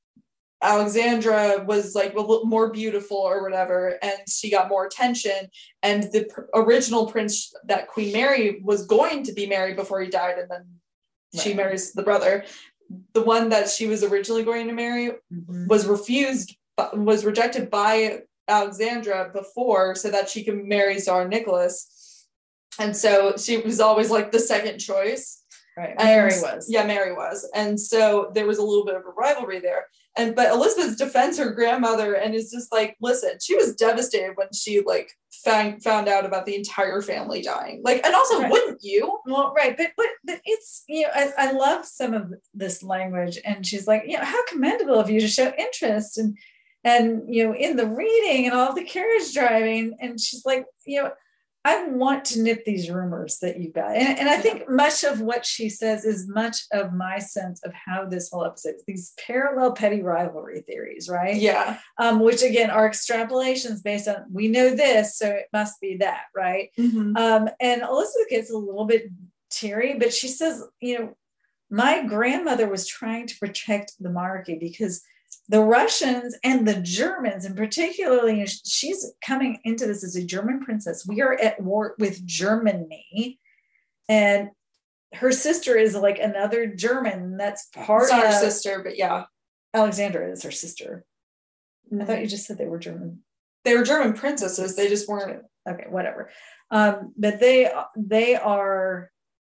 Alexandra was like a little more beautiful or whatever, and she got more attention. And the pr- original prince that Queen Mary was going to be married before he died, and then right. she marries the brother. The one that she was originally going to marry mm-hmm. was refused, was rejected by Alexandra before, so that she could marry Tsar Nicholas. And so she was always like the second choice. Right. And, Mary was. Yeah, Mary was. And so there was a little bit of a rivalry there. And but Elizabeth defends her grandmother and is just like, listen, she was devastated when she like found found out about the entire family dying. Like, and also right. wouldn't you? Well, right. But but but it's, you know, I, I love some of this language. And she's like, you know, how commendable of you to show interest and and you know, in the reading and all the carriage driving. And she's like, you know, I want to nip these rumors that you've got. And, and I think much of what she says is much of my sense of how this whole episode, these parallel petty rivalry theories, right? Yeah. Um, which again are extrapolations based on, we know this, so it must be that, right? Mm-hmm. Um, and Elizabeth gets a little bit teary, but she says, you know, my grandmother was trying to protect the monarchy because the Russians and the Germans, and particularly, she's coming into this as a German princess. We are at war with Germany, and her sister is like another German. That's part it's not of her sister, but yeah, Alexandra is her sister. Mm-hmm. I thought you just said they were German. They were German princesses. They just weren't. Okay, whatever. Um, but they they are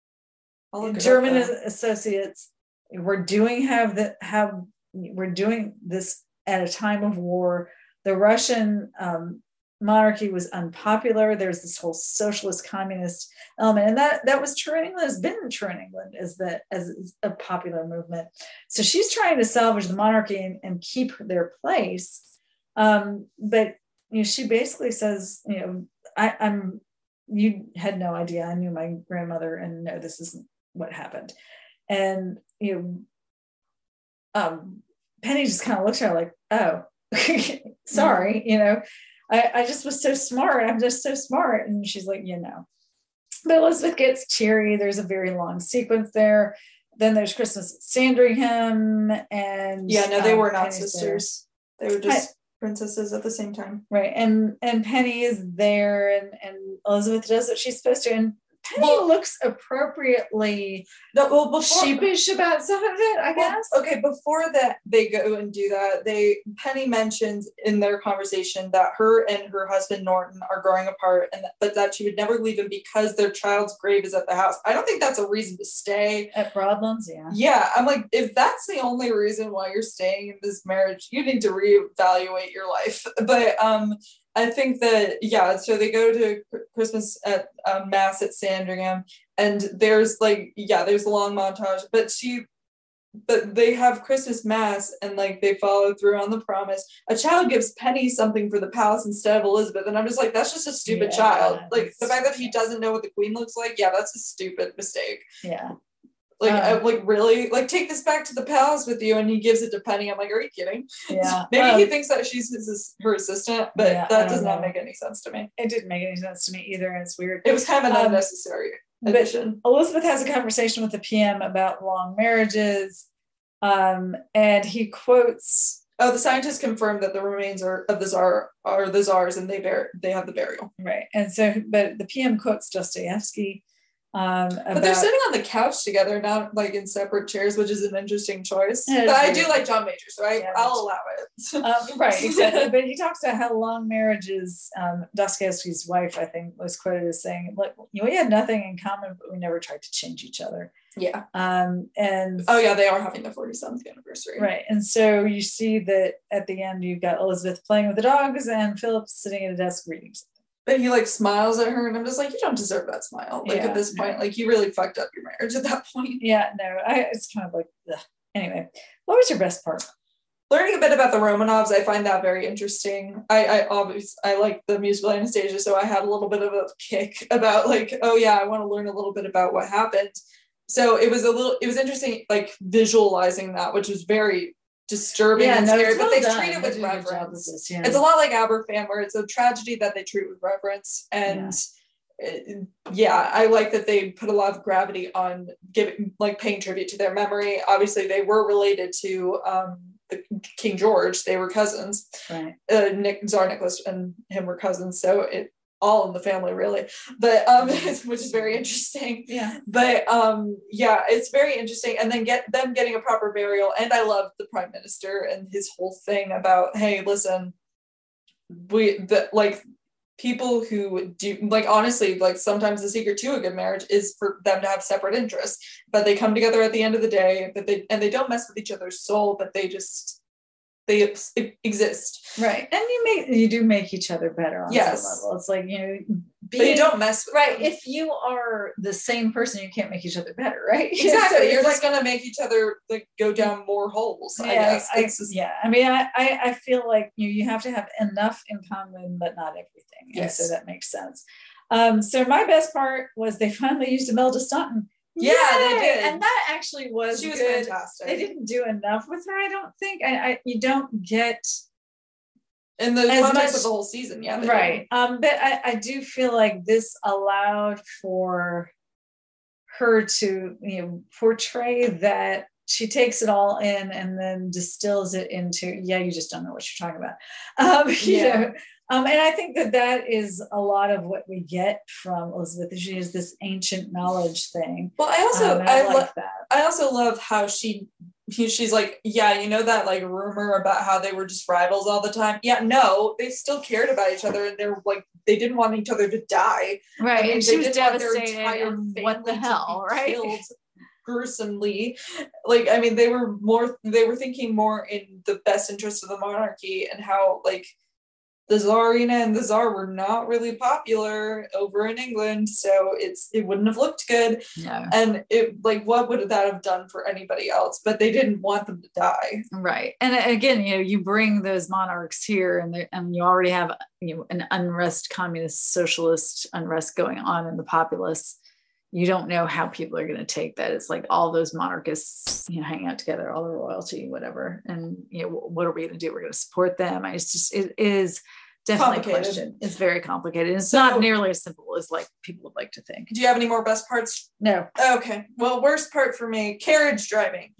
German associates. We're doing have the have. We're doing this at a time of war. The Russian um, monarchy was unpopular. There's this whole socialist communist element. And that, that was true in England, has been true in England as, the, as a popular movement. So she's trying to salvage the monarchy and, and keep their place. Um, but you know, she basically says, you know, I, I'm, you had no idea. I knew my grandmother, and no, this isn't what happened. And, you know, Um, Penny just kind of looks at her like, oh, sorry, mm-hmm. you know, I, I just was so smart. I'm just so smart. And she's like, you know, but Elizabeth gets cheery. There's a very long sequence there. Then there's Christmas at Sandringham, and yeah, no, they um, were not Penny's sisters. There. They were just I, princesses at the same time, right? And and Penny is there, and and Elizabeth does what she's supposed to, and Penny well, looks appropriately no, well, before, sheepish about some of it, I well, guess. Okay, before that they go and do that, they Penny mentions in their conversation that her and her husband Norton are growing apart, and that, but that she would never leave him because their child's grave is at the house. I don't think that's a reason to stay at Broadlands. Yeah, yeah. I'm like, if that's the only reason why you're staying in this marriage, you need to reevaluate your life. But um. I think that, yeah, so they go to Christmas at um, Mass at Sandringham, and there's like, yeah, there's a long montage, but she, but they have Christmas Mass, and like they follow through on the promise. A child gives Penny something for the palace instead of Elizabeth, and I'm just like, that's just a stupid yeah, child. Like the fact that he doesn't know what the queen looks like, yeah, that's a stupid mistake. Yeah. Like, um, I, like really, like take this back to the palace with you, and he gives it to Penny. I'm like, are you kidding? Yeah. Maybe um, he thinks that she's his, her assistant, but yeah, that does not know. make any sense to me. It didn't make any sense to me either, and it's weird. It was kind of an um, unnecessary addition. Elizabeth has a conversation with the P M about long marriages, um, and he quotes. Oh, the scientists confirmed that the remains are of the czar are the czars, and they bear they have the burial. Right, and so, but the P M quotes Dostoevsky. Um, but they're sitting on the couch together, not like in separate chairs, which is an interesting choice. But I do like John Major, so I, yeah, I'll allow it. um, right, exactly. But he talks about how long marriages, um, Dostoevsky's wife, I think, was quoted as saying, like, you know, we had nothing in common, but we never tried to change each other. Yeah. Um, and oh, yeah, they are having their forty-seventh anniversary. Right. And so you see that at the end, you've got Elizabeth playing with the dogs and Philip sitting at a desk reading something. But he like smiles at her, and I'm just like, you don't deserve that smile. Like yeah, at this point, no. like you really fucked up your marriage at that point. Yeah, no, I, it's kind of like, ugh. Anyway, what was your best part? Learning a bit about the Romanovs, I find that very interesting. I, I obviously I like the musical Anastasia, so I had a little bit of a kick about like, oh yeah, I want to learn a little bit about what happened. So it was a little, it was interesting, like visualizing that, which was very disturbing yeah, and no, scary, well but they done. treat it with they reverence. This, yeah. It's a lot like Aberfan, where it's a tragedy that they treat with reverence. And yeah. It, yeah, I like that they put a lot of gravity on giving, like paying tribute to their memory. Obviously, they were related to um, the King George; they were cousins. Right. Uh, Nick Tsar Nicholas and him were cousins, so it. all in the family really, but um which is very interesting. Yeah, but um yeah, it's very interesting. And then get them getting a proper burial. And I love the prime minister and his whole thing about, hey, listen, we the like people who do like honestly like sometimes the secret to a good marriage is for them to have separate interests, but they come together at the end of the day, but they and they don't mess with each other's soul, but they just they exist. Right. And you make you do make each other better on yes. some level. It's like, you know, being, but you don't mess with right. them. If you are the same person, you can't make each other better, right? Exactly. So You're just like gonna make each other like go down more holes. Yeah, I guess. I, just, yeah. I mean, I, I I feel like you you have to have enough in common, but not everything. Yes. And so that makes sense. Um, so my best part was they finally used Imelda Staunton. Yeah, Yay! they did. And that actually was she was good. fantastic. They didn't do enough with her, I don't think. I, I you don't get in the context much, of the whole season, yeah. Right. Did. Um, but I, I do feel like this allowed for her to, you know, portray that she takes it all in and then distills it into, yeah, you just don't know what you're talking about. Um, you yeah. know, Um, and I think that that is a lot of what we get from Elizabeth. She is this ancient knowledge thing. Well, I also um, I, I, like lo- that. I also love how she he, she's like, yeah, you know that like rumor about how they were just rivals all the time. Yeah, no, they still cared about each other, and they're like they didn't want each other to die. Right, I mean, and she was devastated. devastated. What the hell, right? Killed gruesomely. Like, I mean, they were more. They were thinking more in the best interest of the monarchy, and how like. The Tsarina and the Tsar were not really popular over in England, so it's it wouldn't have looked good. No. And it like what would that have done for anybody else? But they didn't want them to die. Right. And again, you know, you bring those monarchs here, and and you already have you know an unrest, communist, socialist unrest going on in the populace. you don't know how people are going to take that. It's like all those monarchists, you know, hang out together, all the royalty, whatever. And, you know, what are we going to do? We're going to support them. I just, it is definitely a question. It's very complicated. It's so, not nearly as simple as like people would like to think. Do you have any more best parts? No. Okay. Well, worst part for me, carriage driving.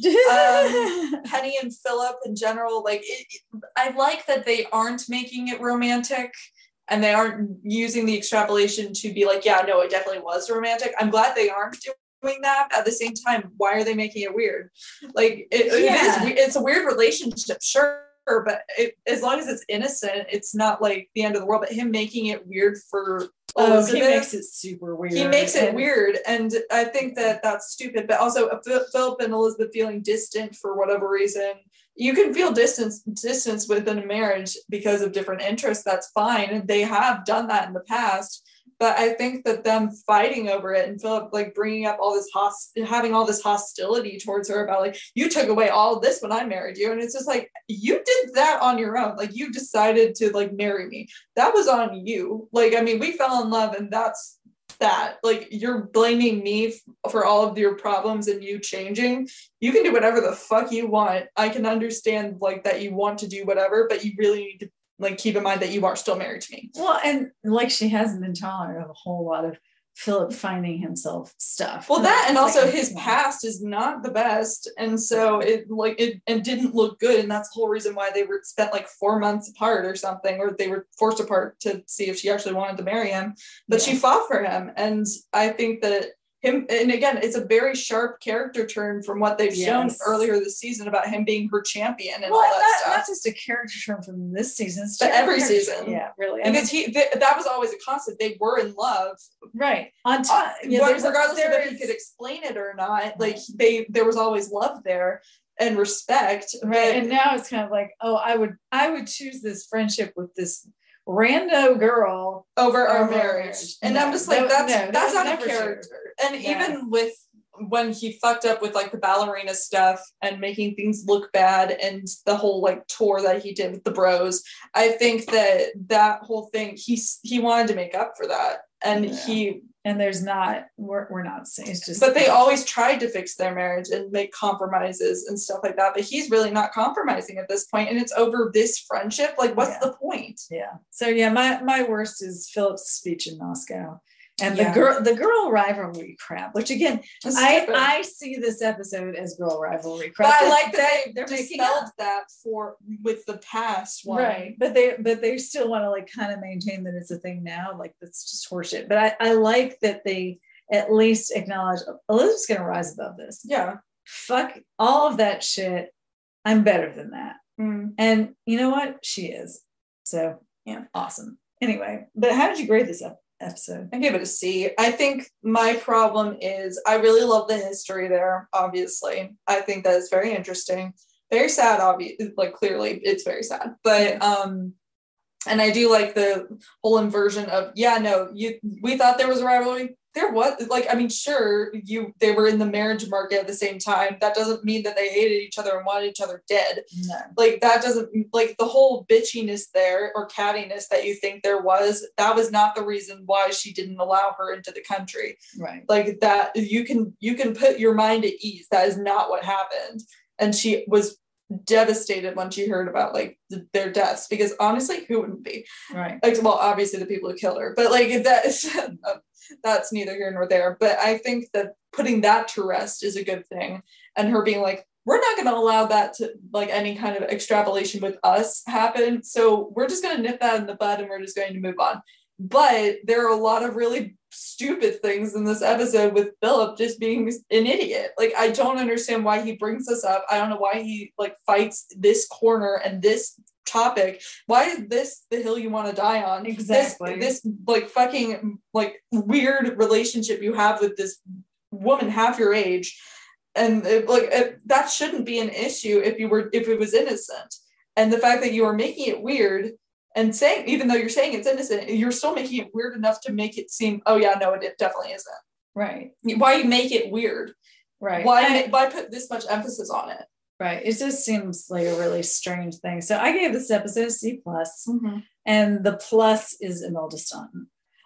um, Penny and Philip in general, like it, it, I like that they aren't making it romantic. And they aren't using the extrapolation to be like, yeah, no, it definitely was romantic. I'm glad they aren't doing that. At the same time, why are they making it weird? Like, it, yeah. it is, it's a weird relationship, sure, but it, as long as it's innocent, it's not like the end of the world. But him making it weird for oh, he makes it super weird. He makes it and, weird, and I think that that's stupid. But also, Philip and Elizabeth feeling distant for whatever reason. You can feel distance distance within a marriage because of different interests. That's fine. And they have done that in the past. But I think that them fighting over it and Philip like bringing up all this host having all this hostility towards her about like, you took away all of this when I married you. And it's just like, you did that on your own. Like you decided to like marry me. That was on you. Like, I mean, we fell in love and that's that. Like you're blaming me f- for all of your problems and you changing. You can do whatever the fuck you want. I can understand like that you want to do whatever, but you really need to like keep in mind that you are still married to me. Well, and like she hasn't been tolerant of a whole lot of Philip finding himself stuff. Well, that and also his past is not the best, and so it like it and didn't look good, and that's the whole reason why they were spent like four months apart or something, or they were forced apart to see if she actually wanted to marry him. But yeah. She fought for him, and I think that him, and again, it's a very sharp character turn from what they've yes. shown earlier this season about him being her champion and well, all that not, stuff. Not just a character turn from this season, but every season. Yeah, really. Because I mean, he th- that was always a constant. They were in love, right? On top, uh, yeah, regardless a, of if he could explain it or not. Like they, there was always love there and respect, right? But, and now it's kind of like, oh, I would, I would choose this friendship with this rando girl over our marriage. marriage. And no, I'm just like, no, that's no, that's not a character. Sure. And yeah. even with when he fucked up with like the ballerina stuff and making things look bad and the whole like tour that he did with the bros, I think that that whole thing, he's he wanted to make up for that. And yeah. he and there's not we're, we're not saying it's just but they always tried to fix their marriage and make compromises and stuff like that, but he's really not compromising at this point, and it's over this friendship. Like what's yeah. the point? Yeah. So yeah, my my worst is Philip's speech in Moscow and yeah. the girl the girl rivalry crap, which again I I see this episode as girl rivalry crap. But I like that they, they're dispelled that for with the past one. Right, but they but they still want to like kind of maintain that it's a thing now. Like that's just horseshit. But I I like that they at least acknowledge Elizabeth's gonna rise above this. Yeah, fuck all of that shit. I'm better than that. Mm. And you know what? She is. So yeah, awesome. Anyway, but how did you grade this up? Episode. I gave it a C. I think my problem is I really love the history there, obviously. I think that is very interesting. Very sad, obviously, like clearly it's very sad. But um and I do like the whole inversion of, yeah, no, you we thought there was a rivalry. There was like, I mean, sure, you they were in the marriage market at the same time. That doesn't mean that they hated each other and wanted each other dead. No. Like that doesn't like the whole bitchiness there or cattiness that you think there was, that was not the reason why she didn't allow her into the country. Right. Like that you can you can put your mind at ease. That is not what happened. And she was devastated when she heard about like th- their deaths, because honestly, who wouldn't be? Right. Like, well, obviously the people who killed her, but like that is that's neither here nor there. But I think that putting that to rest is a good thing, and her being like, we're not going to allow that to like any kind of extrapolation with us happen, so we're just going to nip that in the bud and we're just going to move on. But there are a lot of really stupid things in this episode with Philip just being an idiot. Like, I don't understand why he brings this up. I don't know why he like fights this corner and this topic. Why is this the hill you want to die on? Exactly. This, this like fucking like weird relationship you have with this woman half your age. And it, like it, that shouldn't be an issue if you were if it was innocent. And the fact that you are making it weird and saying, even though you're saying it's innocent, you're still making it weird enough to make it seem, oh yeah, no, it definitely isn't. Right. Why make it weird? Right. Why I, why put this much emphasis on it? Right. It just seems like a really strange thing. So I gave this episode a C plus, mm-hmm. and the plus is Imelda Staunton.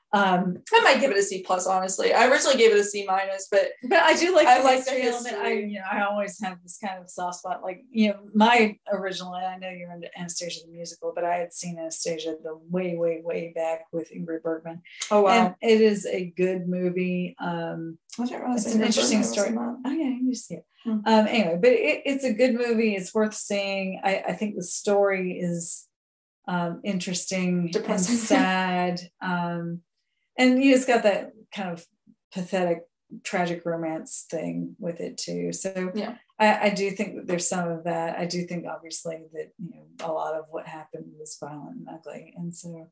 Um, I might give it a C plus, honestly. I originally gave it a C minus, but but I do like I the like the history element. I, history. you know, I always have this kind of soft spot. Like, you know, my original, and I know you're into Anastasia the musical, but I had seen Anastasia the way, way, way back with Ingrid Bergman. oh wow, And it is a good movie. Um, I didn't realize it's an Ingrid interesting Bergman was story. in that. Oh yeah, you see it. Hmm. Um, anyway, but it, it's a good movie. It's worth seeing. I, I think the story is um, interesting Depressing. and sad. Um, and you just got that kind of pathetic, tragic romance thing with it too. So Yeah. I, I do think that there's some of that. I do think obviously that, you know, a lot of what happened was violent and ugly. And so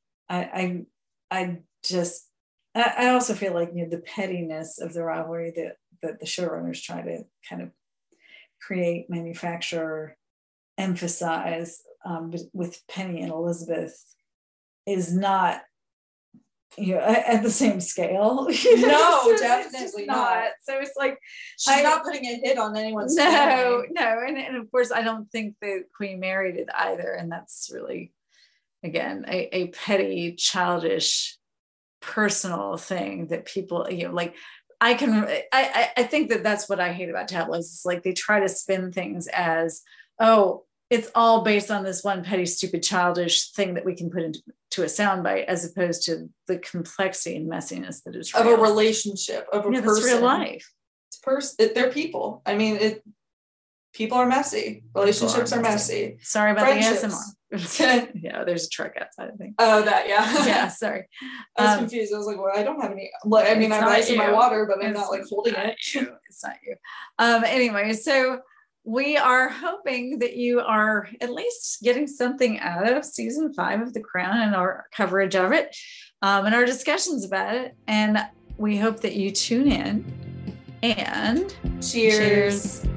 I I, I just I, I also feel like, you know, the pettiness of the rivalry that that the showrunners try to kind of create, manufacture, emphasize um, with, with Penny and Elizabeth is not, you know, at, at the same scale. No, It's definitely just not. So it's like, She's I- not putting a hit on anyone's No, family. no, and, and of course I don't think the Queen Mary did either, and that's really, again, a, a petty, childish, personal thing that people, you know, like I can, I, I, I think that that's what I hate about tabloids. It's like they try to spin things as, oh, it's all based on this one petty, stupid, childish thing that we can put into to a soundbite, as opposed to the complexity and messiness that is Of real. a relationship, of a Yeah, that's person. real life. It's pers- it, they're people. I mean, it. People are messy. Relationships People are are messy. messy. Sorry about Friendships. the A S M R. Yeah, there's a truck outside, I think. Oh, that yeah. Yeah, sorry. I was Um, confused. I was like, well, I don't have any. Like, I mean, It's I have not ice in my you. water, but I'm It's not like holding not it. you. It's not you. Um, anyway, so we are hoping that you are at least getting something out of season five of The Crown and our coverage of it, um, and our discussions about it. And we hope that you tune in. And Cheers. cheers.